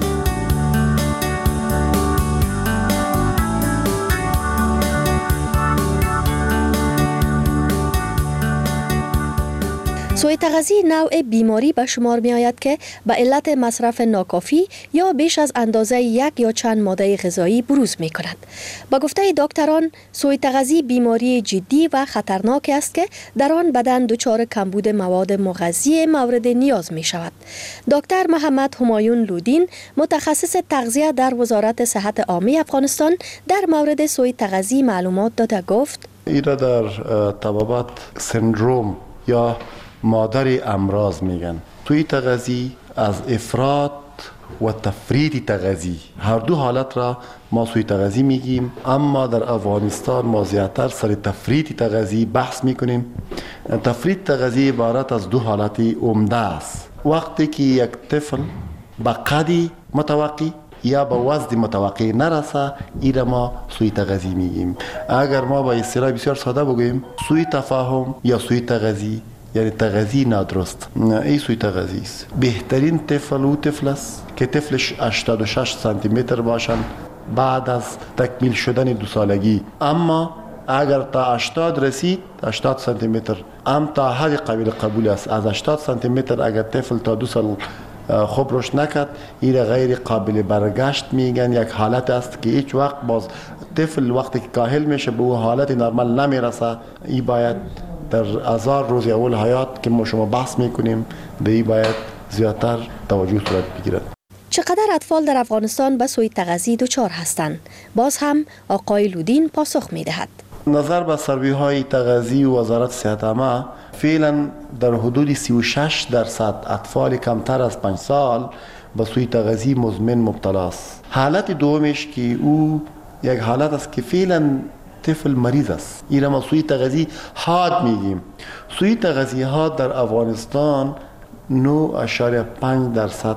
سوء تغذی نوع بیماری به شمار می آید که به علت مصرف ناکافی یا بیش از اندازه یک یا چند ماده غذایی بروز می کند. با گفته دکتران، سوء تغذی بیماری جدی و خطرناک است که در آن بدن دچار کمبود مواد مغذی مورد نیاز می شود. دکتر محمد همایون لودین، متخصص تغذیه در وزارت صحت عامه افغانستان، در مورد سوء تغذی معلومات داده گفت: ایرا در طبابت سندروم یا مادر امراض میگن. توی تغذی از افراط و تفریط تغذی، هر دو حالت را ما سوی تغذی میگیم، اما در افغانستان ما زیادتر سر تفریط تغذی بحث میکنیم. تفریط تغذی عبارت از دو حالتی عمده است. وقتی که یک طفل به قدی متوقع یا به وزن متوقع نرسه، ایره ما سوی تغذی میگیم. اگر ما با اصطلاح بسیار ساده بگوییم، سوی تفاهم یا سوی تغذی یعنی تغذی نادرست، این سوی تغذی است. بهترین طفل او طفل است که طفلش هشتاد و شش سانتی متر باشند بعد از تکمیل شدن دو سالگی. اما اگر تا هشتاد رسید، هشتاد سانتی متر هم تا حد قابل قبول است. از هشتاد سانتی متر اگر طفل تا دو سال خوب رشد نکرد، این غیر قابل برگشت میگن. یک حالت است که هیچ وقت باز طفل وقتی که کاهل میشه به اون حالت نرمال نمیرسه. این باید در هزار روز اول حیات که ما شما بحث میکنیم به این باید زیادتر توجه صورت بگیرد. چقدر اطفال در افغانستان به سوء تغذی دچار هستند؟ باز هم آقای لودین پاسخ میدهد. نظر به سروی های تغذی و وزارت صحت عامه، فعلا در حدود سی و شش درصد اطفال کمتر از پنج سال به سوء تغذی مزمن مبتلا است. حالت دومش که او یک حالت است که فعلا طفل مریض است. این ما سوی تغذی حاد میگیم. سوی تغذی حاد در افغانستان نه اشاره پنج درصد.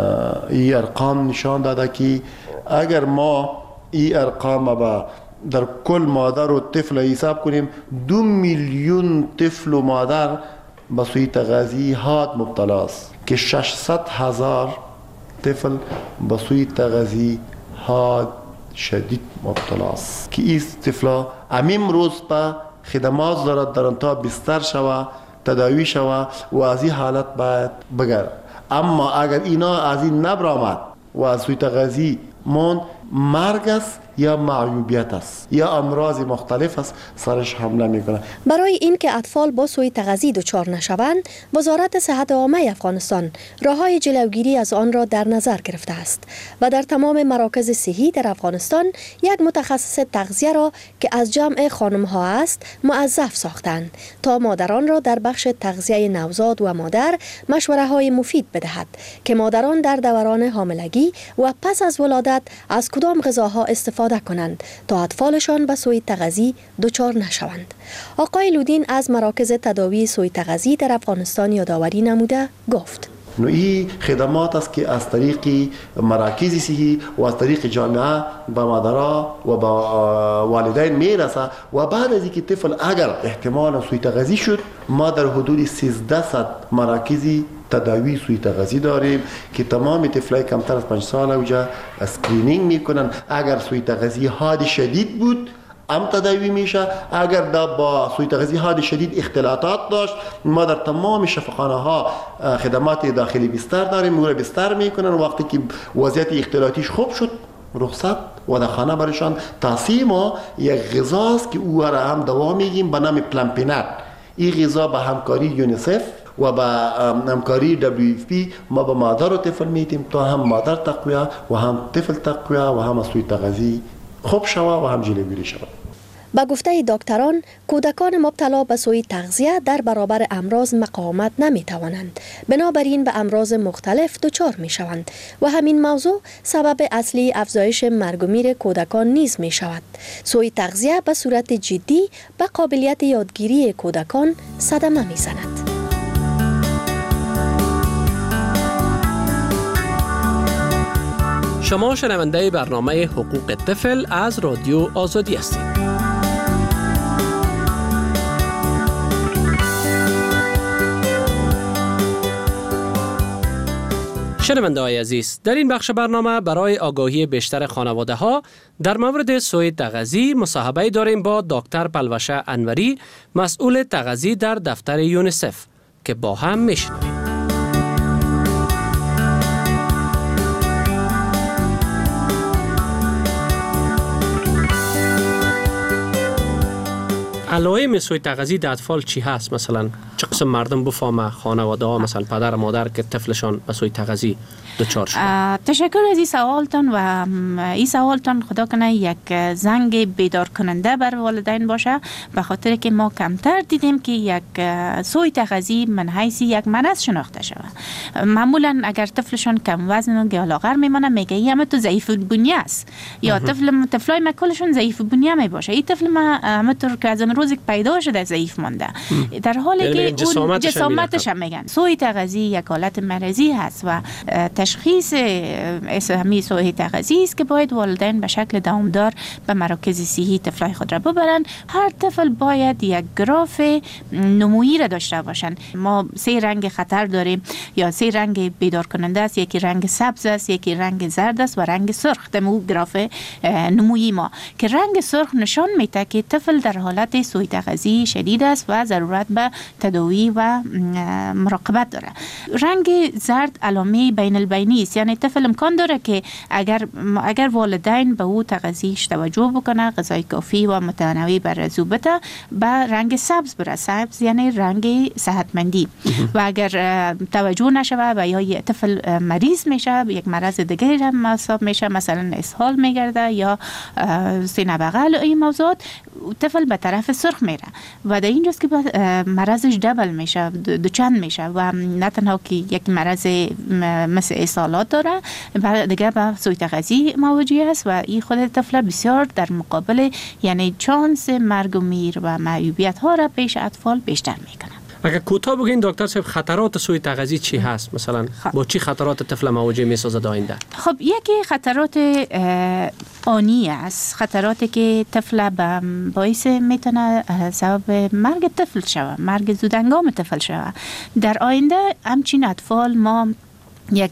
این ارقام نشان داده که اگر ما این ارقام با در کل مادر و طفل حساب کنیم، دو میلیون طفل و مادر به سوی تغذی حاد مبتلا است که ششصد هزار طفل به سوی تغذی حاد شدید مبتلا است که این طفلا امیم روز به خدمات دارد در انتها بستر شوه، تداوی شوه و از این حالت باید بگرد. اما اگر اینا از این نبرآمد و از سوی تغذی موند، مرگ است یا معیوبیت است یا امراض مختلف است سرش حمله میکنه. برای اینکه اطفال با سوء تغذی دچار نشوند، وزارت صحت عامه افغانستان راههای جلوگیری از آن را در نظر گرفته است و در تمام مراکز صحی در افغانستان یک متخصص تغذیه را که از جمع خانم ها است موظف ساختند تا مادران را در بخش تغذیه نوزاد و مادر مشوره های مفید بدهد که مادران در دوران حاملگی و پس از ولادت از کدام غذاها استفاده کنند تا اطفالشان به سوء تغذی دچار نشوند. آقای لودین از مراکز تداوی سوء تغذی در افغانستان یادآوری نموده گفت: نو این خدمات است که از طریق مراکز صحی و از طریق جامعه به مادرها و به والدین میرسه و بعد از اینکه طفل اگر احتمال سوء تغذی شد، ما در حدود سیزده صد مراکزی تداوی سوء تغذی داریم که تمام طفلای کمتر از پنج سال اوجا اسکرینینگ میکنن. اگر سوء تغذی حاد شدید بود هم تداوی میشه. اگر با سوء تغذی حاد شدید اختلاطات داشت، ما در تمام شفاخانه ها خدمات داخلی بستر داریم، او را بستر میکنن. وقتی که وضعیت اختلاطیش خوب شد، رخصت و در خانه برشان تقسیم ما یک غذاست که او را هم دوا میگیم به نام پلمپینت. این غذا به همکاری یونیسف و با همکاری دبلیو اف پی ما به مادر و طفل میدیم تا هم مادر تقویه و هم طفل تقویه و هم سوی تغذی خوب شوه و هم جلوگیری شوه. با گفته دکتران، کودکان مبتلا به سوء تغذیه در برابر امراض مقاومت نمی توانند. بنابراین به امراض مختلف دچار می شوند و همین موضوع سبب اصلی افزایش مرگ و میر کودکان نیز می شود. سوء تغذیه به صورت جدی به قابلیت یادگیری کودکان صدمه می زند. شما شنونده برنامه حقوق طفل از رادیو آزادی هستید. شنونده های عزیز، در این بخش برنامه برای آگاهی بیشتر خانواده ها در مورد سوء تغذی مصاحبه داریم با دکتر پلوشه انوری، مسئول تغذی در دفتر یونیسف که با هم میشنویم. علائم سوء تغذی در اطفال چی هست؟ مثلا چه قسم مردم بفهمه، خانواده ها، مثلا پدر و مادر که طفلشان به سوء تغذی دچار شده؟ تشکر از این سوالتان و این سوالتان خدا کنه یک زنگ بیدار کننده بر والدین باشه، به خاطر که ما کمتر دیدیم که یک سوء تغذی من حیث یک مرض شناخته شود. معمولا اگر طفلشان کم وزن و گیالاغر میمونه میگه همه تو ضعیف بنیه است، یا طفل طفلای ما کلشون ضعیف بنیه می باشه، این طفل ما همونطور که از اون روزی پیدا شده ضعیف مانده، در حالی که اون جسامتش هم میگن. سوء تغذی یک حالت مرضی هست و تشخیص همین سوء تغذی است که باید والدین به شکل دوامدار به مراکز صحی طفلای خود را ببرن. هر طفل باید یک گراف نمویی را داشته باشن. ما سه رنگ خطر داریم یا سه رنگ بیدار کننده است، یکی رنگ سبز است، یکی رنگ زرد است و رنگ سرخ. دمو گراف نمویی ما که رنگ سرخ نشان میده که طفل در حالت سوء تغذی شدید است و ضرورت به تداوی و مراقبت داره. رنگ زرد علامه بین البینی است، یعنی طفل امکان داره که اگر اگر والدین به او تغذیش توجه بکنه، غذای کافی و متنوع برای بده، به رنگ سبز بره. سبز یعنی رنگ صحتمندی. و اگر توجه نشوه و یا طفل مریض میشه، یک مرض دیگری هم حساب میشه، مثلا اسهال میگرده یا سینه بغل، این موضوعات، طفل به طرف سرخ میره و در اینجاست که مرضش دبل میشه، دوچند میشه و نه تنها که یک مرض مثل اسهالات داره، دیگه به سوء تغذی مواجه است و این خود طفل بسیار در مقابل یعنی چانس مرگ و میر و معیوبیت ها را پیش اطفال بیشتر میکنه. اگر کوتاه بگین دکتر صاحب خطرات سوء تغذی چی هست؟ مثلا با چی خطرات طفل مواجه میسازد آینده؟ خب یکی خطرات آنی است، خطراتی که طفل باعث میتونه سبب مرگ طفل شود، مرگ زودهنگام طفل شود. در آینده همچین اطفال ما یک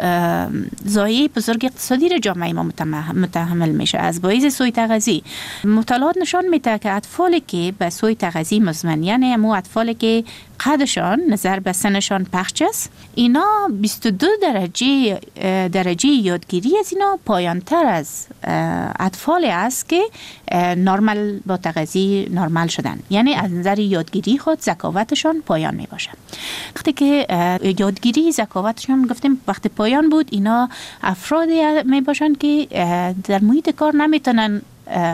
ضایعه بزرگ اقتصادی را جامعه ما متحمل میشه از باعث سوء تغذی. مطالعات نشان میده که اطفالی که به سوء تغذی مزمن، یعنی همون اطفالی که قدشان نظر به سنشان پخش است، اینا بیست و دو درجه درجه یادگیری از اینا پایانتر از اطفالی است که نرمال با تغذی نرمال شدن، یعنی از نظر یادگیری خود ذکاوتشان پایان می باشه. وقتی که یادگیری ذکاوتشان گفتیم وقتی پایان بود، اینا افرادی می باشن که در محیط کار نمیتونن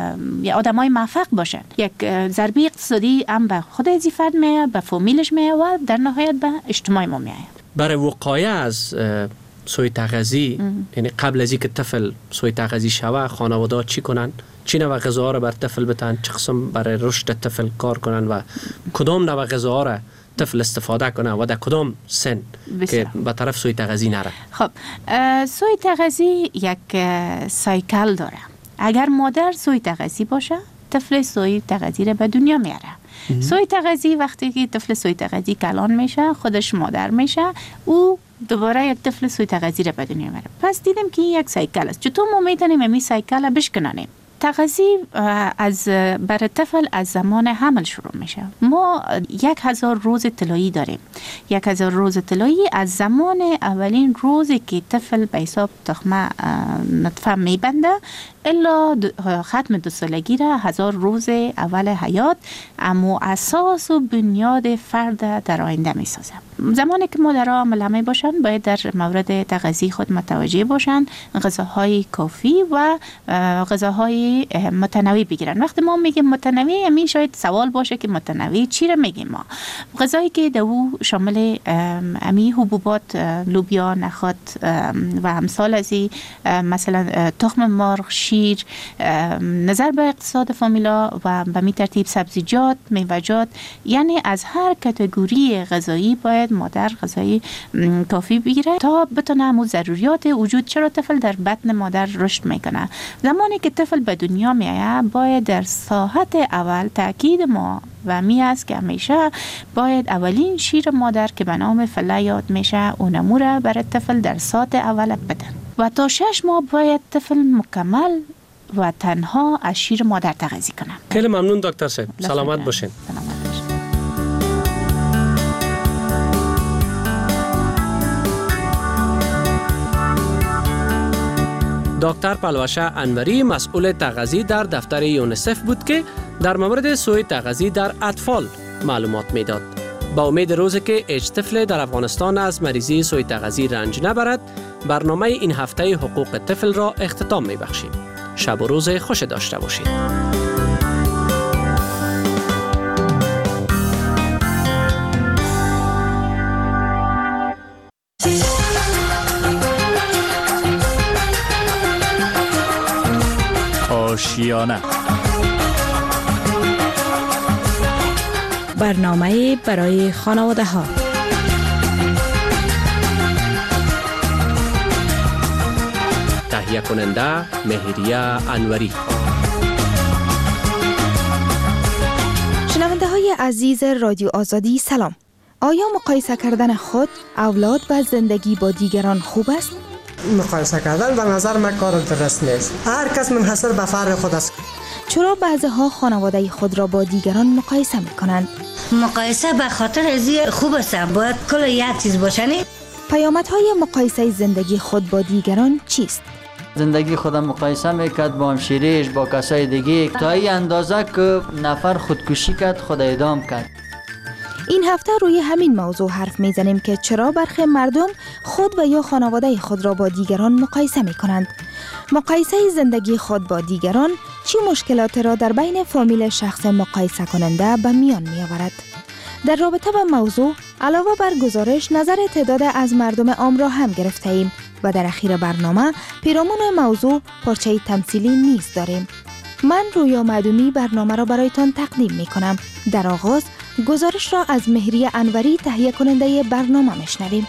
یا آدمای موفق باشن. یک ضربه اقتصادی هم به خود از فرد میاد، به فامیلش میاد و در نهایت به اجتماع ما میاد. برای وقایه از سوء تغذی، یعنی قبل از اینکه طفل سوء تغذی شوه، خانواده چی کنن؟ چی نوع غذاها را بر طفل بتن؟ چه قسم برای رشد طفل کار کنن و کدام نوع غذاها را طفل استفاده کنه و در کدام سن بسیار. که به طرف سوء تغذی نره؟ خب سوء تغذی یک سایکل داره. اگر مادر سوء تغذی باشه، طفل سوء تغذی را به دنیا میاره. سوء تغذی وقتی که طفل سوء تغذی کلان میشه، خودش مادر میشه، او دوباره یک طفل سوء تغذی را به دنیا میاره. پس دیدیم که یک سایکل است. چطور ما میتونیم این سایکل را بشکنانیم؟ تغذی از برای طفل از زمان حمل شروع میشه. ما یک هزار روز طلایی داریم. یک هزار روز طلایی از زمان اولین روزی که طفل به حساب تخمه نطفه میبنده الا ختم دو سالگی را هزار روز اول حیات اما اساس و بنیاد فرد در آینده میسازه. زمانی که مادرها ملامه باشن باید در مورد تغذی خود متوجه باشن، غذاهای کافی و غذاهای متنوع بگیرن. وقتی ما میگیم متنوع، همین شاید سوال باشه که متنوع چی را میگیم ما؟ غذایی که دو شامل امی حبوبات، لوبیا، نخود و امثال از این، مثلا تخم مرغ، شیر، نظر به اقتصاد فامیلا و به می ترتیب سبزیجات، میوه‌جات، یعنی از هر کاتگوری غذایی باید باید مادر غذای کافی بگیره تا بتونه همون ضروریات وجود. چرا طفل در بطن مادر رشد میکنه. زمانی که طفل به دنیا میآید باید در ساعت اول تاکید ما و می است که همیشه باید اولین شیر مادر که به نام فله یاد میشه اونمو را برای طفل در ساعت اول بدن و تا شش ماه باید طفل مکمل و تنها از شیر مادر تغذیه کنه. خیلی ممنون دکتر صاحب. سلامت باشین. سلامت باشین. دکتر پلوشه انوری مسئول تغذیه در دفتر یونیسف بود که در مورد سوء تغذیه در اطفال معلومات میداد. با امید روزی که هیچ طفل در افغانستان از مریضی سوء تغذیه رنج نبرد، برنامه این هفته حقوق طفل را اختتام میبخشیم. شب و روز خوش داشته باشید. آشیانه برنامه برای خانواده ها. تهیه کننده مهریه انوری. شنونده های عزیز رادیو آزادی سلام. آیا مقایسه کردن خود، اولاد و زندگی با دیگران خوب است؟ مقایسه کردن به نظر من کار درست نیست. هر کس منحصر به فرد خود است. چرا بعضها خانواده خود را با دیگران مقایسه می کنند؟ مقایسه به خاطر ازی خوب است. باید کل یک چیز باشنی. پیامدهای مقایسه زندگی خود با دیگران چیست؟ زندگی خودم مقایسه میکرد با همشیریش، با کسای دیگه، تا این اندازه که نفر خودکشی کرد، خود اعدام کرد. این هفته روی همین موضوع حرف میزنیم که چرا برخی مردم خود و یا خانواده خود را با دیگران مقایسه می کنند. مقایسه زندگی خود با دیگران چه مشکلات را در بین فامیل شخص مقایسه کننده به میان می آورد؟ در رابطه با موضوع علاوه بر گزارش نظر تعداد از مردم عام را هم گرفته ایم و در اخیر برنامه پیرامون موضوع پارچه تمثیلی نیز داریم. من رویا معدومی برنامه را برایتان تقدیم می کنم. در آغاز گزارش را از مهریه انوری تهیه کننده برنامه میشنویم.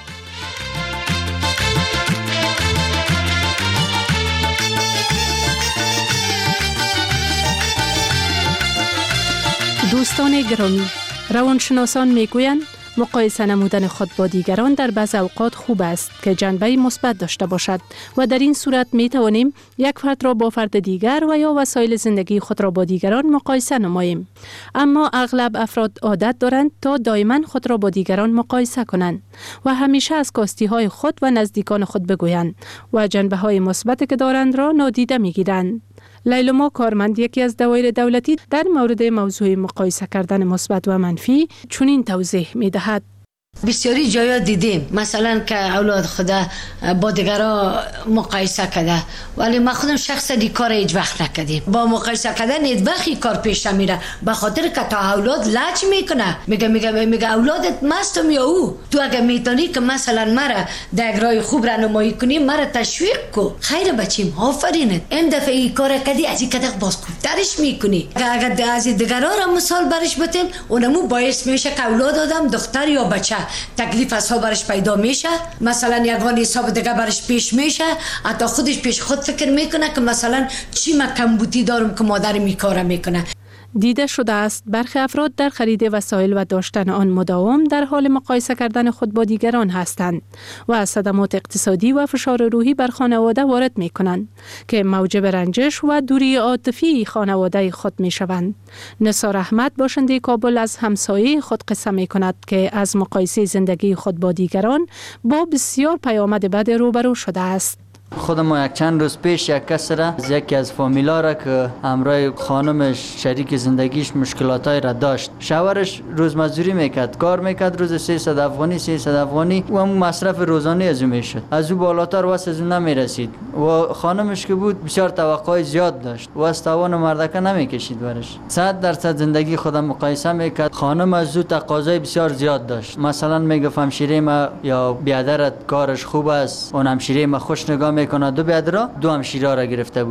دوستان گرامی، روانشناسان میگویند مقایسه نمودن خود با دیگران در بعض اوقات خوب است که جنبه مثبت داشته باشد و در این صورت می توانیم یک فرد را با فرد دیگر و یا وسایل زندگی خود را با دیگران مقایسه نماییم. اما اغلب افراد عادت دارند تا دائما خود را با دیگران مقایسه کنند و همیشه از کاستی های خود و نزدیکان خود بگویند و جنبه های مثبت که دارند را نادیده می گیرند. لیلما کارمند، یکی از دوایر دولتی، در مورد موضوع مقایسه کردن مثبت و منفی چنین توضیح می دهد. بسیاری جایا دیدیم مثلا که اولاد خدا با دیگران مقایسه کرده، ولی ما خودم شخصا دی کار هیچ وقت نکردیم. با مقایسه کردن هیچ وقت این کار پیش نمیره، به خاطر که تا اولاد لج میکنه، میگه میگه میگه اولادت مستم یا او، تو اگه میتونی که مثلا مرا در راه خوب رهنمایی کنی، مرا تشویق کو. خیر بچیم، آفرینت، این دفعه این کار کردی، از این کدق باز خوبترش میکنی. اگر از دیگران را مثال برش بتیم، اونمو باعث میشه که اولاد آدم دختر یا بچه تکلیف از ها برش پیدا میشه، مثلا یگان حساب دیگه برش پیش میشه، حتی خودش پیش خود فکر میکنه که مثلا چی من کمبودی دارم که مادر می کارم میکنه. دیده شده است برخی افراد در خرید وسایل و داشتن آن مداوم در حال مقایسه کردن خود با دیگران هستند و از صدمات اقتصادی و فشار روحی بر خانواده وارد می کنند که موجب رنجش و دوری عاطفی خانواده خود می شوند. نثار احمد، باشنده کابل، از همسایه خود قصه می کند که از مقایسه زندگی خود با دیگران با بسیار پیامد بد روبرو شده است. خودم ما یک چند روز پیش یک کس را از یکی از فامیلا را که همراه خانمش شریک زندگیش مشکلاتای را داشت، شوهرش روزمزدوری میکرد، کار میکرد، روز سیصد افغانی سیصد افغانی و هم مصرف روزانه از او میشد، از او بالاتر واسه از او نمیرسید و خانمش که بود بسیار توقعای زیاد داشت و از توان مردکه نمیکشید برش. صد درصد زندگی خودم مقایسه میکرد، خانم از او تقاضای بسیار زیاد داشت. مثلا میگفت همشیره ما یا بیادرت کارش خوب است، اون همشیره ما خوش نگاه میکنه، دو بیادرها دو همشیره را گرفته بود.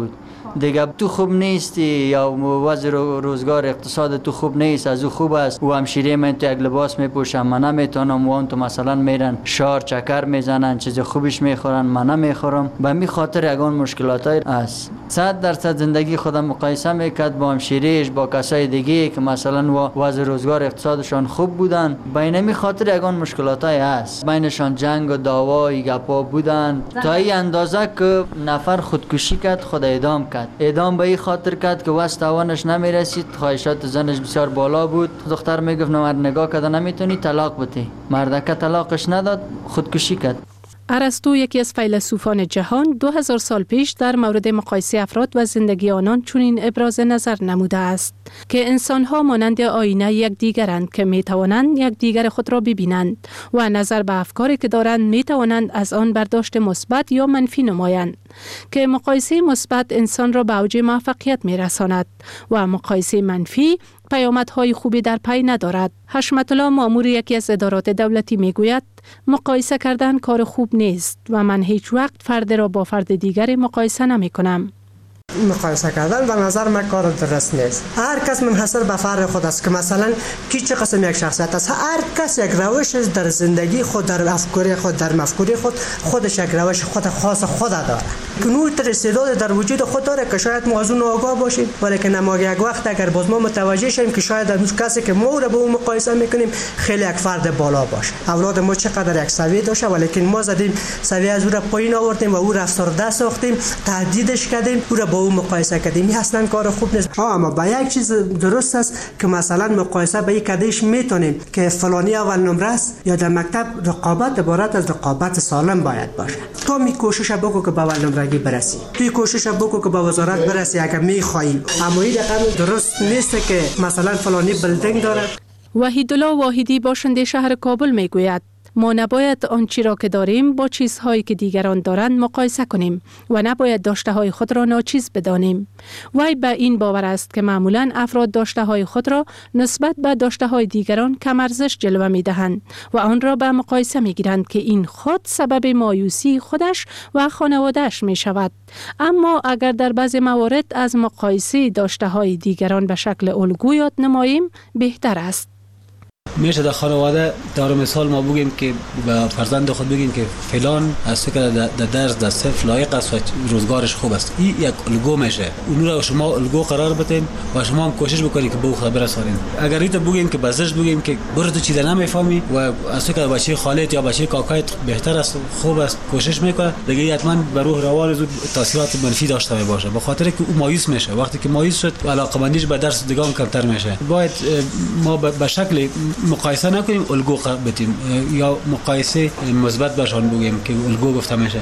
دیگه تو خوب نیستی یا وضع روزگار اقتصاد تو خوب نیست، از او خوب است و همشیره من تو یک لباس میپوشم من نمیتونم، و اون تو مثلا میرن شار چکر میزنن چیز خوبش میخورن من نمیخورم. به می خاطر یگان مشکلاتای است. صد درصد زندگی خودم مقایسه میکرد با همشیرهش با کسای دیگه که مثلا وضع روزگار اقتصادشان خوب بودن. بین می خاطر یگان مشکلاتای است، بینشان جنگ و دعوای گپا بودن تا این اندازه که نفر خودکشی کرد، خود اعدام کرد. اعدام به این خاطر کرد که واسه توانش نمیرسید، خواهشات زنش بسیار بالا بود. دختر میگفت نه مرد نگاه کرده نمیتونی طلاق بدی، مردکه طلاقش نداد، خودکشی کرد. ارسطو یکی از فیلسوفان جهان دو هزار سال پیش در مورد مقایسه افراد و زندگی آنان چنین ابراز نظر نموده است که انسان‌ها مانند آینه یکدیگرند که می‌توانند یکدیگر خود را ببینند و نظر به افکاری که دارند می‌توانند از آن برداشت مثبت یا منفی نمایند، که مقایسه مثبت انسان را به اوج موفقیت می‌رساند و مقایسه منفی پیامدهای خوبی در پی ندارد. حشمت الله مامور یکی از ادارات دولتی میگوید مقایسه کردن کار خوب نیست و من هیچ وقت فرد را با فرد دیگری مقایسه نمی کنم. مقایسه کردن به نظر من کار درست نیست. هر کس منحصر به فرد خود است که مثلا کی چه قسم یک شخصیت است. هر کس یک روش در زندگی خود، در افکار خود، در مفکوره خود خودش یک روش خود خاص خود داره. کنون تر استعداد در وجود خود داره که شاید ما از اون آگاه باشیم، ولی که نما یک وقت اگر باز ما متوجه شیم که شاید اون کسی که ما رو با اون مقایسه میکنیم خیلی یک فرد بالا باشه. اولاد ما چقدر یک سویه داشته ولی که ما زدیم سویه از او را پایین آوردیم و او را افسرده ساختیم، تهدیدش کردیم، او را با اون مقایسه کردیم. این اصلا کار خوب نیست. اما با یک چیز درست است که مثلا مقایسه به یک کدیش میتونیم که فلانی اول نمره است، یا در مکتب رقابت عبارت از رقابت سالم باید باشه. تو می کوشش بکو که به اول نمرگی برسی، توی کوشش بکو که به وزارت برسی اگر میخوایی. اما این رقم درست نیست که مثلا فلانی بلدنگ داره. وحیدالله واحدی باشنده شهر کابل میگوید ما نباید آنچه را که داریم با چیزهایی که دیگران دارند مقایسه کنیم و نباید داشته های خود را ناچیز بدانیم. وی به این باور است که معمولا افراد داشته های خود را نسبت به داشته های دیگران کم ارزش جلوه می دهند و آن را به مقایسه می گیرند که این خود سبب مایوسی خودش و خانوادهش می شود. اما اگر در بعضی موارد از مقایسه داشته های دیگران به شکل الگو یاد نماییم بهتر است. میشه در خانواده دار مثال ما بگیم که به فرزند خود بگیم که فلان از فکر در درس در صف لایق است و روزگارش خوب است. این یک الگو میشه. اون را شما الگو قرار بدین و شما هم کوشش بکنید که به او خبر رسانید. اگر ایت بگیم که بازش بگیم که برو تو چیزا نمیفهمی و از فکر بچه خالت یا بچه کاکایت بهتر است، خوب است، کوشش میکنه، دیگه حتما به روح روان زود تاثیرات منفی داشته باشه، به خاطر که او مایوس میشه. وقتی که مایوس شد علاقه‌مندیش به درس دیگه هم کمتر میشه. باید ما به شکل مقایسه نکنیم، الگو بدیم یا مقایسه مثبت بهشان بگیم که الگو گفته میشه.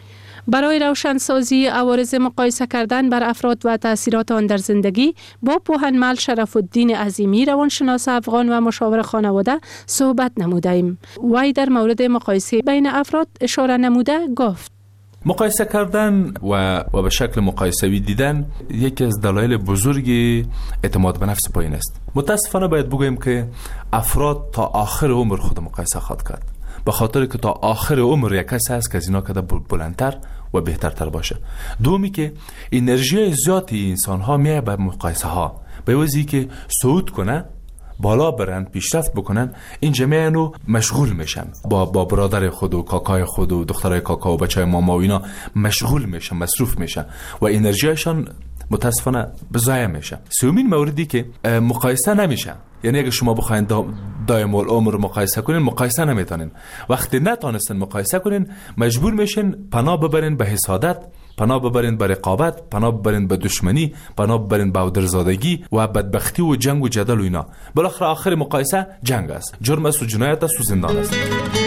برای روشنسازی عوارض مقایسه کردن بر افراد و تاثیرات آن در زندگی با پوهنمل شرف الدین عظیمی روانشناس افغان و مشاور خانواده صحبت نمودیم. وی در مورد مقایسه بین افراد اشاره نموده گفت مقایسه کردن و و به شکل مقایسوی دیدن یکی از دلایل بزرگی اعتماد به نفس پایین است. متاسفانه باید بگویم که افراد تا آخر عمر خود مقایسه خواهد کرد، به خاطر که تا آخر عمر یک کسی هست که از اینا کده بلندتر و بهترتر باشه. دومی که انرژی زیادی انسان ها میه به مقایسه ها، به وجهی که صعود کنه، بالا برن، پیشرفت بکنن، این جمعه نو مشغول میشن با با برادر خود و کاکای خود و دخترای کاکا و بچهای ماما و اینا مشغول میشن، مصروف میشن و انرژیشان متاسفانه بضایع میشه. سومین موردی که مقایسه نمیشه، یعنی اگه شما بخواین دا دائم العمر مقایسه کنین مقایسه نمیتونین. وقتی نتونستن مقایسه کنین مجبور میشین پناه ببرین به حسادت، پناه ببرین به رقابت، پناه ببرین به دشمنی، پناه ببرین به درزادگی و بدبختی و جنگ و جدل و اینا. بالاخره آخر مقایسه جنگ است، جرم است و جنایت است و زندان است.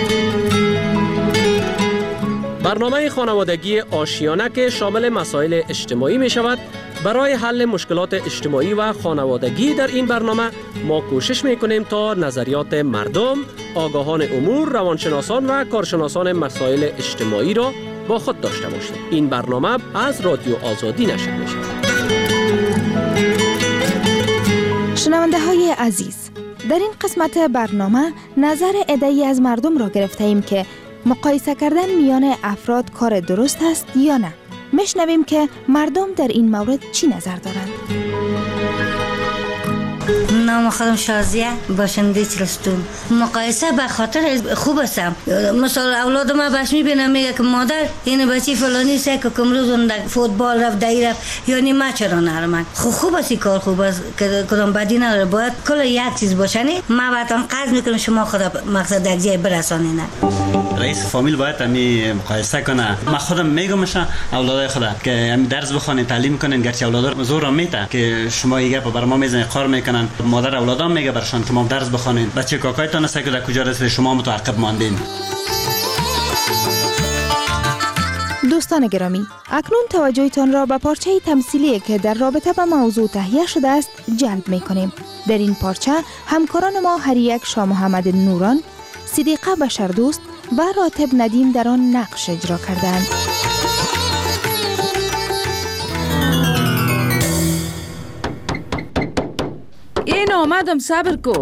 برنامه خانوادگی آشیانه که شامل مسائل اجتماعی می شود، برای حل مشکلات اجتماعی و خانوادگی در این برنامه ما کوشش می کنیم تا نظریات مردم، آگاهان امور، روانشناسان و کارشناسان مسائل اجتماعی را با خود داشته باشیم. این برنامه از رادیو آزادی نشر می شود. شنونده های عزیز، در این قسمت برنامه نظر عده‌ای از مردم را گرفته ایم که مقایسه کردن میان افراد کار درست است یا نه. میشنویم که مردم در این مورد چی نظر دارند. نام خودم شازیه باشنده چلستون. مقایسه به خاطر خوب استم. مثلا اولاد ما بس میبینم میگه که مادر این بچه فلانی سه که امروز اون فوتبال رفت دایی رفت یا ما چرا نرمن. خوب خوب است کار خوب است که کدام بدی نداره. باید کل یک چیز باشنی. ما براتون قرض میکنم شما خدا مقصد در جای برسانین. رئیس فامیل باید امی مقایسه کنه. من خودم میگم مثلا اولادای خدا که امی درس بخونین تعلیم کنین گرچه اولادا زور میته که شما ایگه بر ما میزنید کار میکنن. مادر اولادام میگه برشان که ما درس بخونین. بچه کاکایتان است که در کجا رسید شما متعقب ماندین. دوستان گرامی، اکنون توجهتان را به پارچه تمثیلی که در رابطه با موضوع تهیه شده است جلب میکنیم. در این پارچه همکاران ما هر یک شاه محمد نوران، صدیقه بشردوست و راتب ندیم در آن نقش اجرا کردند. این آمدم صبر کو.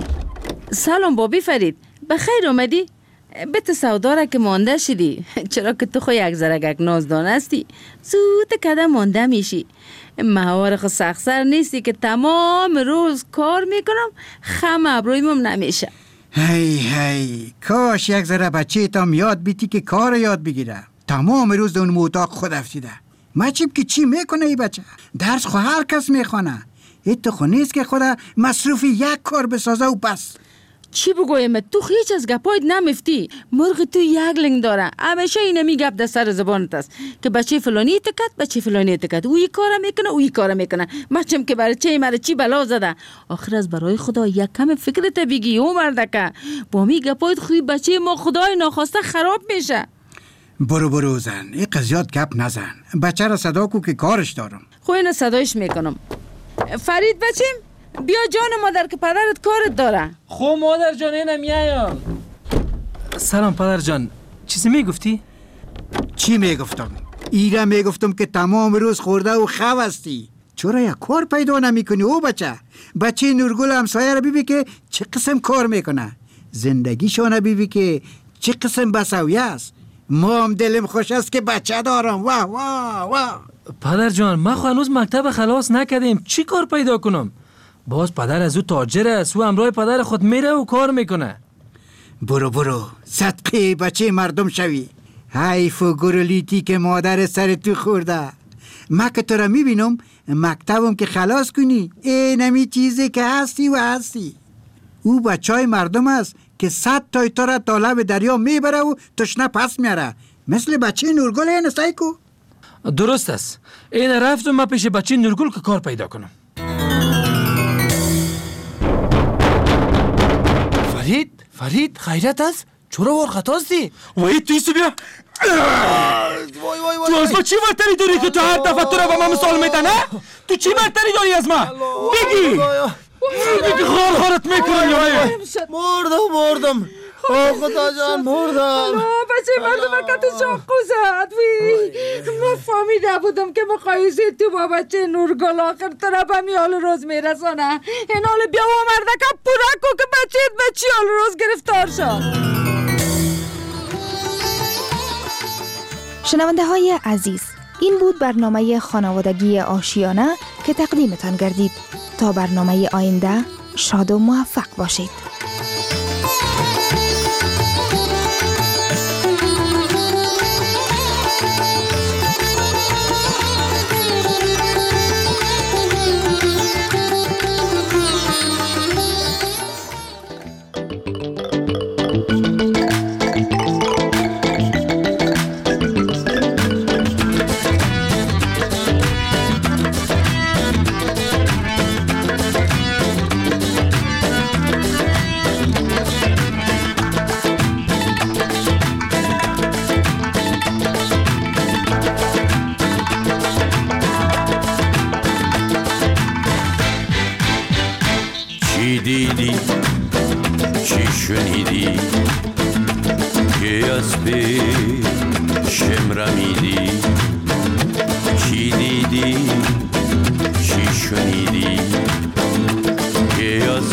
سلام بابی فرید، بخیر آمدی؟ بت سوداره که مانده شدی، چرا که تو خو یک زرگک نازدان هستی، زود کده مانده میشی. مهوار خو سخسر نیستی که تمام روز کار میکنم خم ابرویم نمیشه. هی هی کاش یک ذره بچه تام یاد بیتی که کار یاد بگیره. تمام روز اون اتاق خود افتیده. مچیب که چی میکنه ای بچه؟ درس خو هر کس میخونه. ایت خو نیست که خدا مصروف یک کار بسازه و بس. چی بگویم؟ تو هیچ از گپایت نمیفتی. مرغ تو یک لنگ داره. همیشه اینمی گپ در سر زبانت است که بچه فلانی تکت بچه فلانی تکت اوی کارا میکنه اوی کارا میکنه. مچم که برای چه مرا چی بلا زده. آخر از برای خدا یک کم فکرت بگی او مردکه. با می گپایت خوی بچه ما خدای ناخواسته خراب میشه. برو برو زن، این قضیات گپ نزن. بچه را صدا کو که کارش دارم. خو اینو صدایش میکنم. فرید بچیم بیا جان مادر که پدرت کارت داره. خب مادر جان اینم میایم. سلام پدر جان، چیزی میگفتی؟ چی میگفتم؟ ایره میگفتم که تمام روز خورده و خو هستی. چرا یک کار پیدا نمیکنی او بچه؟ بچه نورگل همسایه را بیبی که چه قسم کار میکنه. زندگیشون بیبی که چه قسم بسویه است. ما هم دلم خوش است که بچه دارم. واه واه واه. پدر جان ما خو هنوز مکتب خلاص نکردیم، چی کار پیدا کنم؟ باز پدر از او تاجر است و همراه پدر خود میره و کار میکنه. برو برو صدقه بچه مردم شوی. حیف و گرلیتی که مادر سر تو خورده. ما که تو را میبینم مکتبم که خلاص کنی اینمی چیزی که هستی و هستی. او بچه های مردم است که صد تای تو را طالب دریا میبره و تشنه پس میاره. مثل بچه نورگل این سایکو. درست است. این رفتم ما پیش بچه نورگل که کار پیدا کنم. فرید فرید خیرت است؟ چرا ورخت هستی؟ وای تویسو بیا. تو از ما چی ورتری داری که تو هر دفعه تو را با ما مثال میدنه؟ تو چی ورتری داری از ما؟ بگی بگی خار خارت میکنم یا مردم مردم آه خدا جان مردم. بچه مردم کت شاقو زد وی. من فهمیده بودم که مقایسه تو با بچه نورگل آخر طرف همی حال روز میرسانه. این حال بیا و مردکه پورا کو که بچه بچه حال روز گرفتار شد. شنونده های عزیز، این بود برنامه خانوادگی آشیانه که تقدیمتان گردید. تا برنامه آینده شاد و موفق باشید. دیدی چی شنیدی که از پیشم رمیدی چی دیدی چی شنیدی که از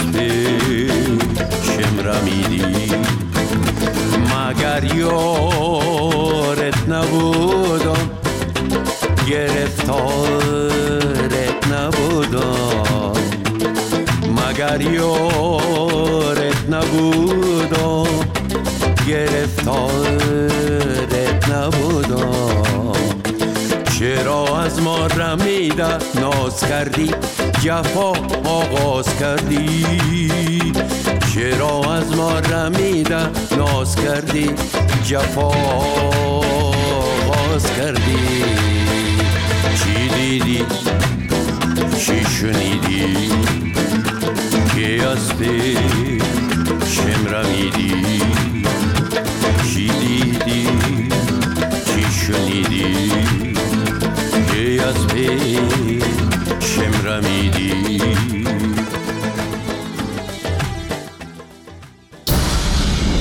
پیشم رمیدی مگر یارت نبودم گرفتارت نبودم مگر یارت نبودم گرفتارت نبودم چرا از ما رمیده ناز کردی جفا آغاز کردی چرا از ما رمیده ناز کردی جفا آغاز کردی چی دیدی چی شنیدی که از پیشم رمیدی